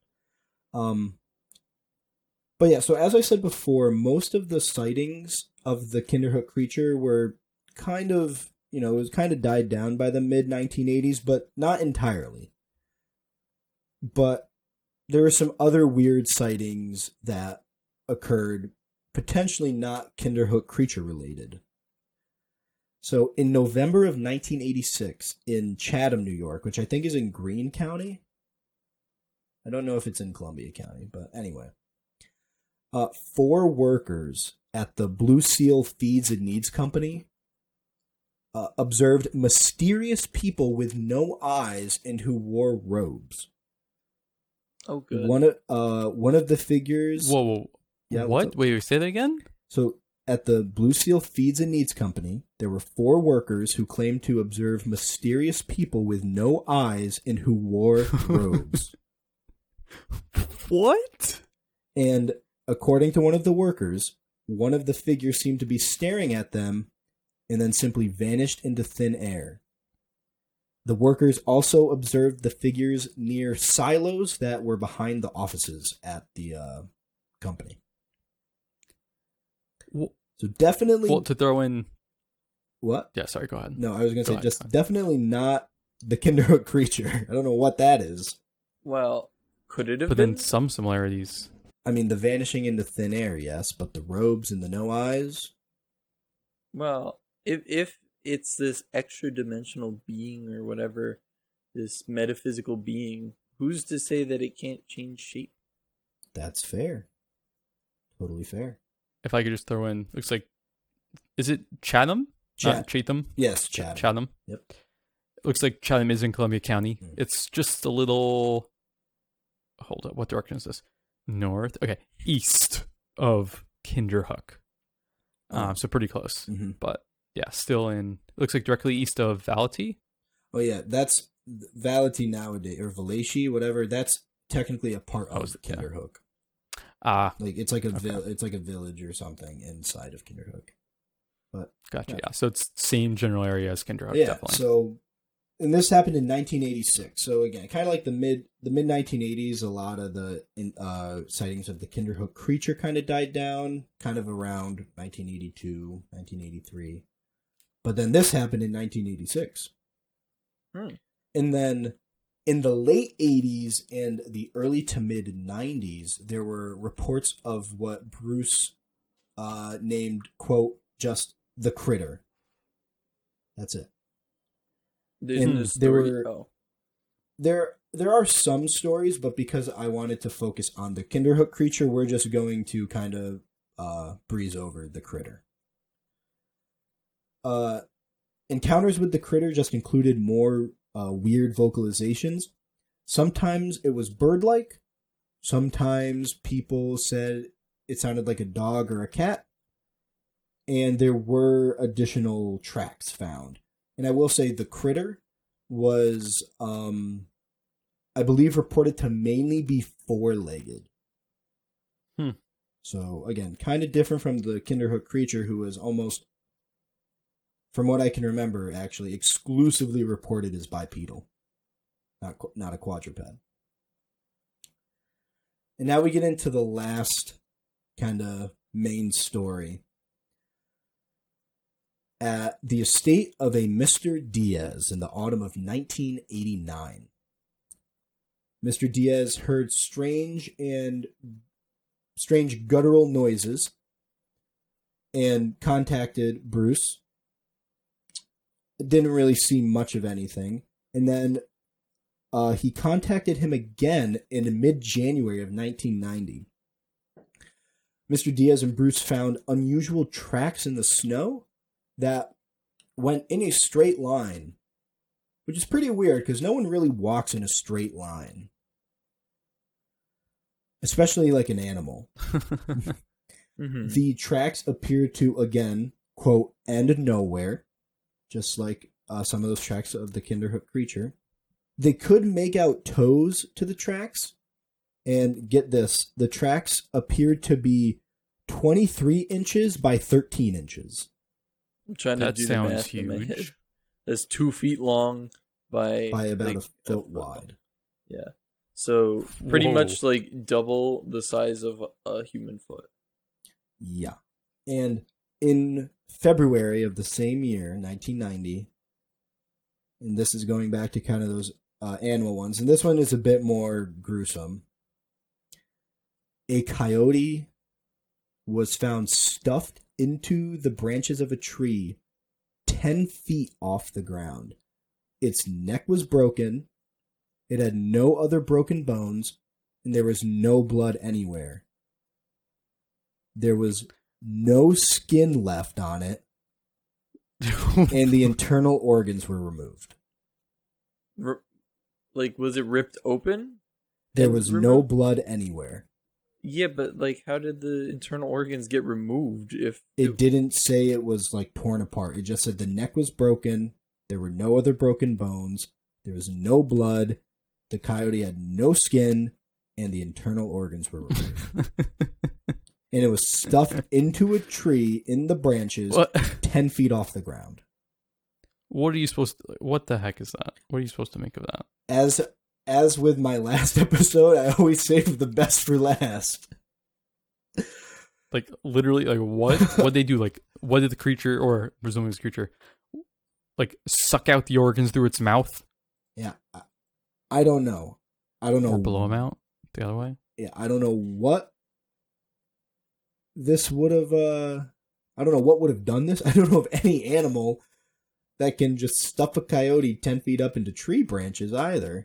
But yeah, so as I said before, most of the sightings of the Kinderhook creature were kind of, it was kind of died down by the mid 1980s, but not entirely. But there were some other weird sightings that occurred, potentially not Kinderhook creature related. So in November of 1986, in Chatham, New York, which I think is in Greene County. I don't know if it's in Columbia County, but anyway. 4 workers at the Blue Seal Feeds and Needs Company observed mysterious people with no eyes and who wore robes. Oh, good. One of the figures. Whoa. Yeah, what? Wait, say that again? So at the Blue Seal Feeds and Needs Company, there were 4 workers who claimed to observe mysterious people with no eyes and who wore robes. What? And according to one of the workers, one of the figures seemed to be staring at them and then simply vanished into thin air. The workers also observed the figures near silos that were behind the offices at the company. So definitely... Well, to throw in... What? Yeah, sorry, go ahead. No, I was going to say, Go just ahead. definitely not the Kinderhook creature. I don't know what that is. Well, could it have But been? then some similarities. I mean, the vanishing into thin air, yes, but the robes and the no eyes? Well, if it's this extra dimensional being or whatever, this metaphysical being, who's to say that it can't change shape? That's fair. Totally fair. If I could just throw in, looks like, is it Chatham? Chatham? Yes, Chatham. Chatham. Yep. Looks like Chatham is in Columbia County. Mm. It's just a little... Hold up, what direction is this? North? Okay, east of Kinderhook. So pretty close. Mm-hmm. But yeah, still in... Looks like directly east of Valatie. Oh, yeah, that's Valatie nowadays, or Valatie, whatever. That's technically a part of Yeah. Kinderhook. Okay. It's like it's like a village or something inside of Kinderhook. But Gotcha, yeah. yeah. So it's same general area as Kinderhook, yeah, definitely. so, and this happened in 1986. So again, kind of like the mid 1980s, a lot of the sightings of the Kinderhook creature kind of died down, kind of around 1982, 1983. But then this happened in 1986. And then in the late 80s and the early to mid 90s, there were reports of what Bruce named, quote, just the critter. That's it. In the story? There are some stories, but because I wanted to focus on the Kinderhook creature, we're just going to kind of breeze over the critter. Encounters with the critter just included more weird vocalizations. Sometimes it was bird-like. Sometimes people said it sounded like a dog or a cat. And there were additional tracks found. And I will say the critter was, I believe, reported to mainly be 4-legged. So, again, kind of different from the Kinderhook creature, who was almost, from what I can remember, actually exclusively reported as bipedal, not a quadruped. And now we get into the last kind of main story. at the estate of a Mr. Diaz in the autumn of 1989. Mr. Diaz heard strange guttural noises and contacted Bruce. Didn't really see much of anything. And then he contacted him again in mid-January of 1990. Mr. Diaz and Bruce found unusual tracks in the snow that went in a straight line, which is pretty weird because no one really walks in a straight line, especially like an animal. Mm-hmm. The tracks appear to, again, quote, end nowhere, just like some of those tracks of the Kinderhook creature. They could make out toes to the tracks, and get this, the tracks appeared to be 23 inches by 13 inches. I'm trying to That do the sounds math in my head. huge. That's 2 feet long by By about like, a foot wide. Yeah. So pretty Whoa. much like double the size of a human foot. Yeah. And in February of the same year, 1990, and this is going back to kind of those animal ones, and this one is a bit more gruesome. A coyote was found stuffed into the branches of a tree 10 feet off the ground. Its neck was broken, it had no other broken bones, and there was no blood anywhere. There was no skin left on it, and the internal organs were removed. Like, was it ripped open? There And was no removed? blood anywhere. Yeah, but like, how did the internal organs get removed? If It didn't say it was like torn apart. It just said the neck was broken. There were no other broken bones. There was no blood. The coyote had no skin, and the internal organs were removed. And it was stuffed into a tree in the branches, What? 10 feet off the ground. What are you supposed to? What the heck is that? What are you supposed to make of that? As with my last episode, I always save the best for last. Like literally, like what? What they do? Like what did the creature, or presumably this creature, like suck out the organs through its mouth? Yeah, I don't know. I don't know. Or blow them out the other way? Yeah, I don't know what this would have. I don't know what would have done this. I don't know of any animal that can just stuff a coyote 10 feet up into tree branches either.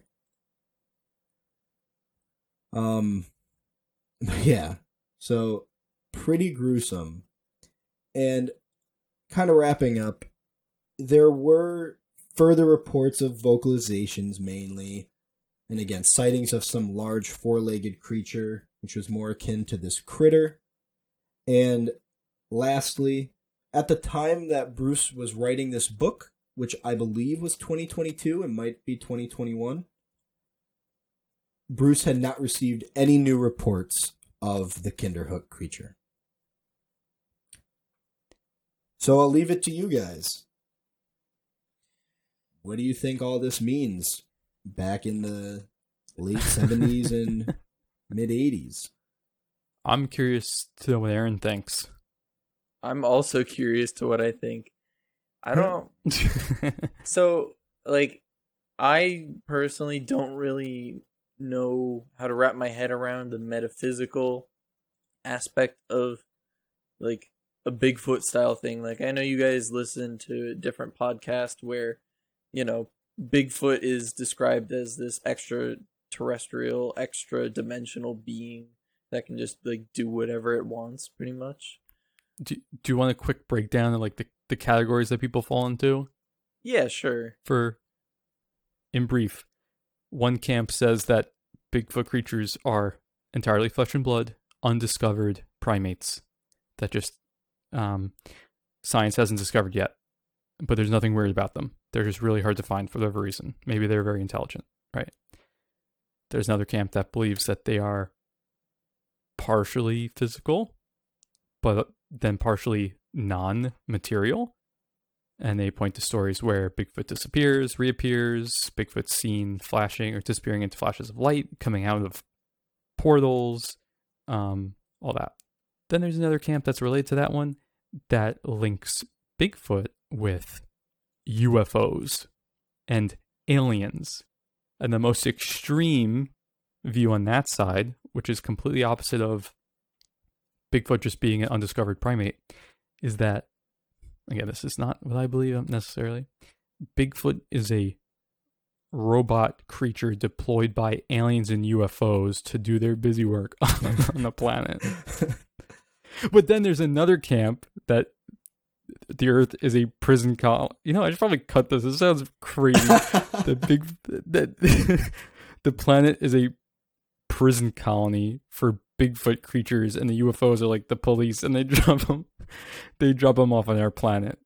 Yeah, so pretty gruesome. And kind of wrapping up, there were further reports of vocalizations mainly, and again, sightings of some large four-legged creature, which was more akin to this critter. And lastly, at the time that Bruce was writing this book, which I believe was 2022 and might be 2021, Bruce had not received any new reports of the Kinderhook creature. So I'll leave it to you guys. What do you think all this means back in the late 70s and mid 80s? I'm curious to know what Aaron thinks. I'm also curious to what I think. I don't. So, like, I personally don't really know how to wrap my head around the metaphysical aspect of, like, a Bigfoot style thing. Like, I know you guys listen to a different podcast where, you know, Bigfoot is described as this extraterrestrial, extra-dimensional being that can just, like, do whatever it wants, pretty much. do you want a quick breakdown of like the categories that people fall into? Yeah, sure. For, in brief, one camp says that Bigfoot creatures are entirely flesh and blood, undiscovered primates that just science hasn't discovered yet. But there's nothing weird about them. They're just really hard to find for whatever reason. Maybe they're very intelligent, right? There's another camp that believes that they are partially physical, but then partially non-material. And they point to stories where Bigfoot disappears, reappears, Bigfoot's seen flashing or disappearing into flashes of light, coming out of portals, all that. Then there's another camp that's related to that one that links Bigfoot with UFOs and aliens. And the most extreme view on that side, which is completely opposite of Bigfoot just being an undiscovered primate, is that, again, this is not what I believe necessarily. Bigfoot is a robot creature deployed by aliens and UFOs to do their busy work on the planet. But then there's another camp that the Earth is a prison colony. I should probably cut this. This sounds crazy. The planet is a prison colony for Bigfoot creatures, and the UFOs are like the police, and they drop them off on our planet.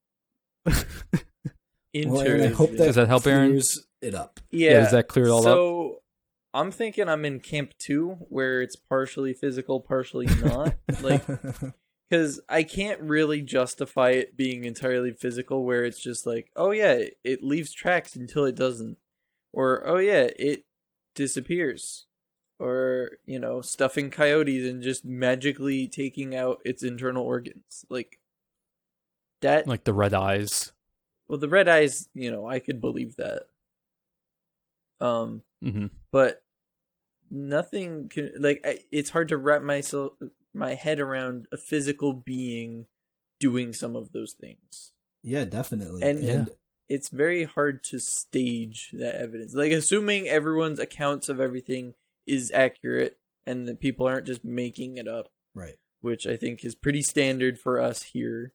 Well, and I hope that does that help, Aaron? clears it up. Yeah. Does that clear it all up? So I'm thinking I'm in camp 2, where it's partially physical, partially not. Like, because I can't really justify it being entirely physical, where it's just like, oh yeah, it leaves tracks until it doesn't, or oh yeah, it disappears, or stuffing coyotes and just magically taking out its internal organs, like that. Like the red eyes. Well, the red eyes, I could believe that. But nothing can, it's hard to wrap my head around a physical being doing some of those things. Yeah, definitely. And it's very hard to stage that evidence. Like, assuming everyone's accounts of everything is accurate and that people aren't just making it up. Right. Which I think is pretty standard for us here.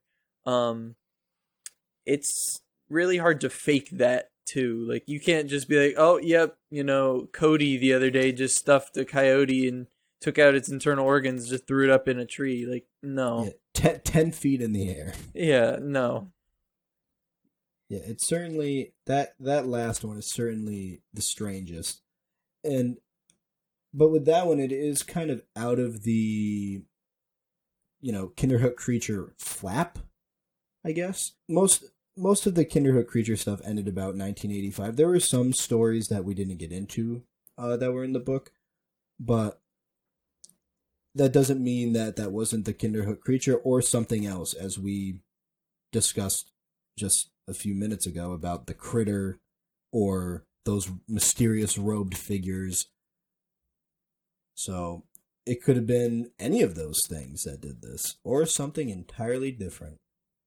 It's really hard to fake that too. Like, you can't just be like, oh, yep, Cody the other day just stuffed a coyote and took out its internal organs, just threw it up in a tree. Like, no. Yeah, 10 feet in the air. Yeah, no. Yeah, it's certainly, that last one is certainly the strangest. But with that one, it is kind of out of the, Kinderhook creature flap, I guess. Most of the Kinderhook creature stuff ended about 1985. There were some stories that we didn't get into that were in the book, but that doesn't mean that wasn't the Kinderhook creature or something else, as we discussed just a few minutes ago about the critter or those mysterious robed figures. So it could have been any of those things that did this, or something entirely different.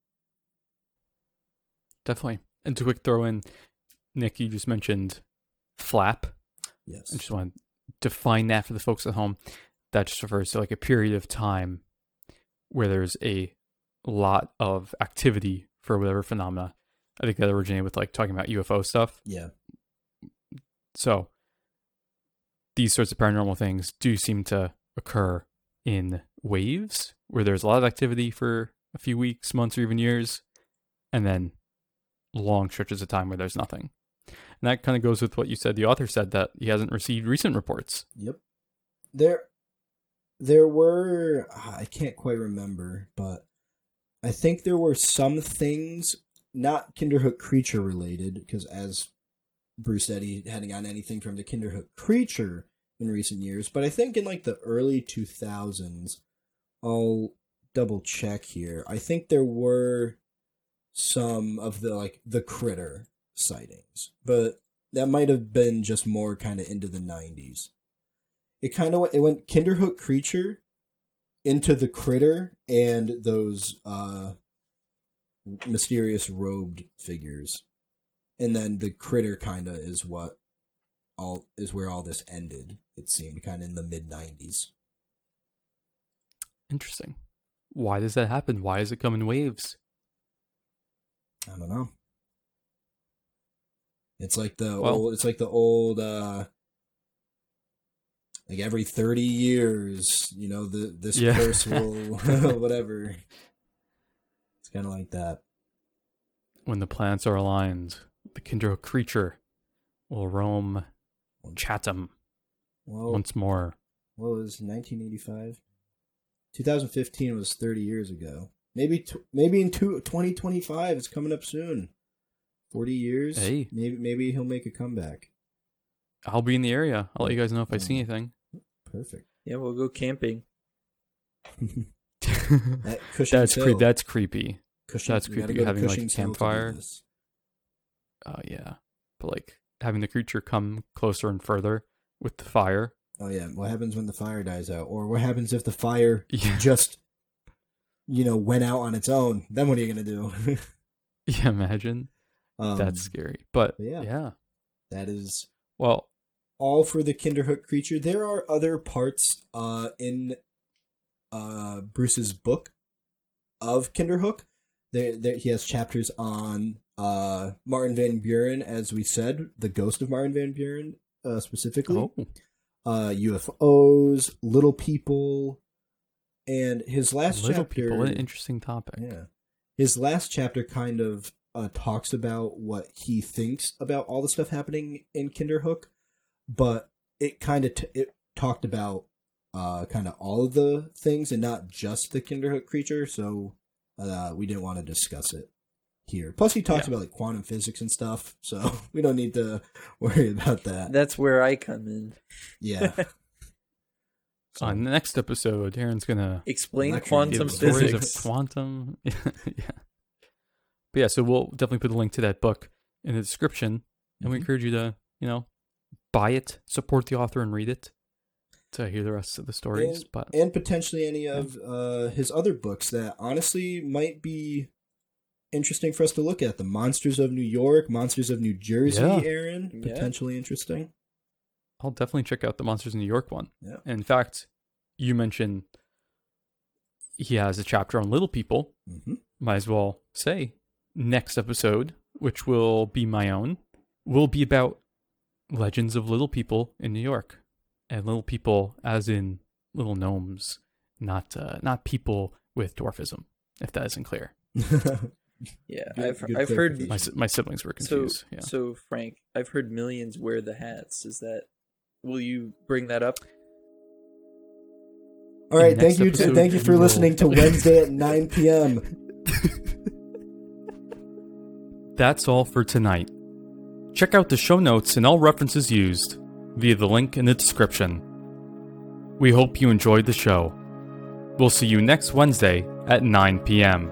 Definitely. And to quick throw in, Nick, you just mentioned flap. Yes. I just want to define that for the folks at home. That just refers to like a period of time where there's a lot of activity for whatever phenomena. I think that originated with like talking about UFO stuff. Yeah. So these sorts of paranormal things do seem to occur in waves where there's a lot of activity for a few weeks, months, or even years, and then long stretches of time where there's nothing. And that kind of goes with what you said. The author said that he hasn't received recent reports. Yep. There were, I can't quite remember, but I think there were some things, not Kinderhook creature related, because as Bruce said, he hadn't gotten anything from the Kinderhook creature in recent years, but I think in like the early 2000s, I'll double check here, I think there were some of the critter sightings, but that might have been just more kind of into the 90s. It went Kinderhook creature into the critter and those mysterious robed figures, and then the critter kind of is where all this ended. It seemed kind of in the mid-90s. Interesting. Why does that happen? Why does it come in waves? I don't know. It's like the old like every 30 years, this curse will whatever. It's kind of like that. When the planets are aligned, the Kinderhook creature will roam Chatham once more. What was 1985? 2015 was 30 years ago. Maybe in 2025, it's coming up soon. 40 years. Hey. Maybe he'll make a comeback. I'll be in the area. I'll let you guys know if I see anything. Perfect. Yeah, we'll go camping. That's That's creepy. Cushing, That's we gotta creepy, go to having, like, a Cushing's Hill to do campfire. this. Yeah. But like having the creature come closer and further with the fire. Oh yeah, what happens when the fire dies out? Or what happens if the fire Yeah. just, went out on its own? Then what are you going to do? Yeah, imagine. That's scary. But yeah. yeah. That is Well, all for the Kinderhook creature. There are other parts in Bruce's book of Kinderhook. There he has chapters on Martin Van Buren, as we said, the ghost of Martin Van Buren specifically. UFOs, little people, and his last little chapter. people, what an interesting topic. Yeah, his last chapter kind of talks about what he thinks about all the stuff happening in Kinderhook, but it kind of it talked about kind of all of the things and not just the Kinderhook creature. So we didn't want to discuss it here. Plus, he talks about like quantum physics and stuff, so we don't need to worry about that. That's where I come in. Yeah. On the next episode, Aaron's gonna Explain Lecture quantum you. stories of physics. quantum. Yeah. But yeah, so we'll definitely put a link to that book in the description, and we encourage you to, buy it, support the author, and read it to hear the rest of the stories. And potentially any of his other books that honestly might be interesting for us to look at. The Monsters of New York, Monsters of New Jersey, Aaron. Yeah. Potentially interesting. I'll definitely check out the Monsters in New York one. Yeah. And in fact, you mentioned he has a chapter on little people. Mm-hmm. Might as well say next episode, which will be my own, will be about legends of little people in New York. And little people as in little gnomes, not people with dwarfism, if that isn't clear. Yeah, Good I've heard. clarification. My siblings were confused. So Frank, I've heard millions wear the hats. Will you bring that up? All right, Next thank you episode, for listening to Wednesday at 9 p.m. That's all for tonight. Check out the show notes and all references used via the link in the description. We hope you enjoyed the show. We'll see you next Wednesday at 9 p.m.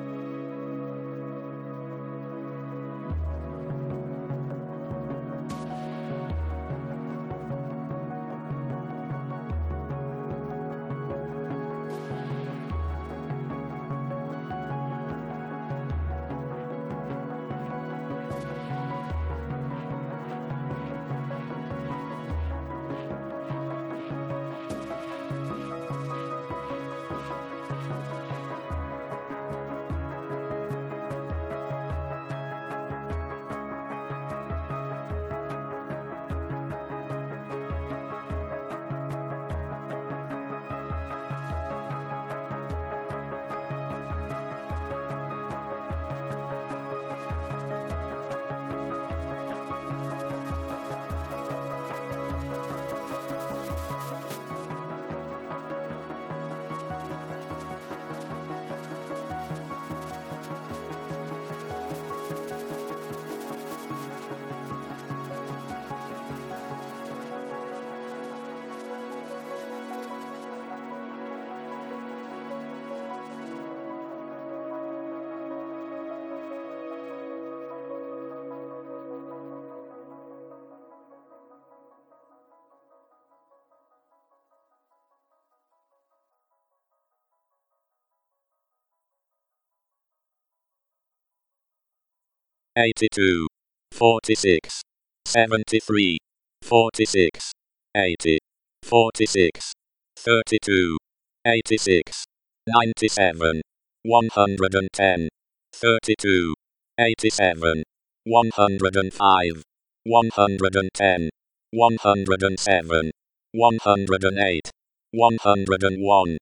$82, $46, $73, $46, $80, $46, $32, $86, $97, $110, $32, $87, $105, $110, $107, $108, $101,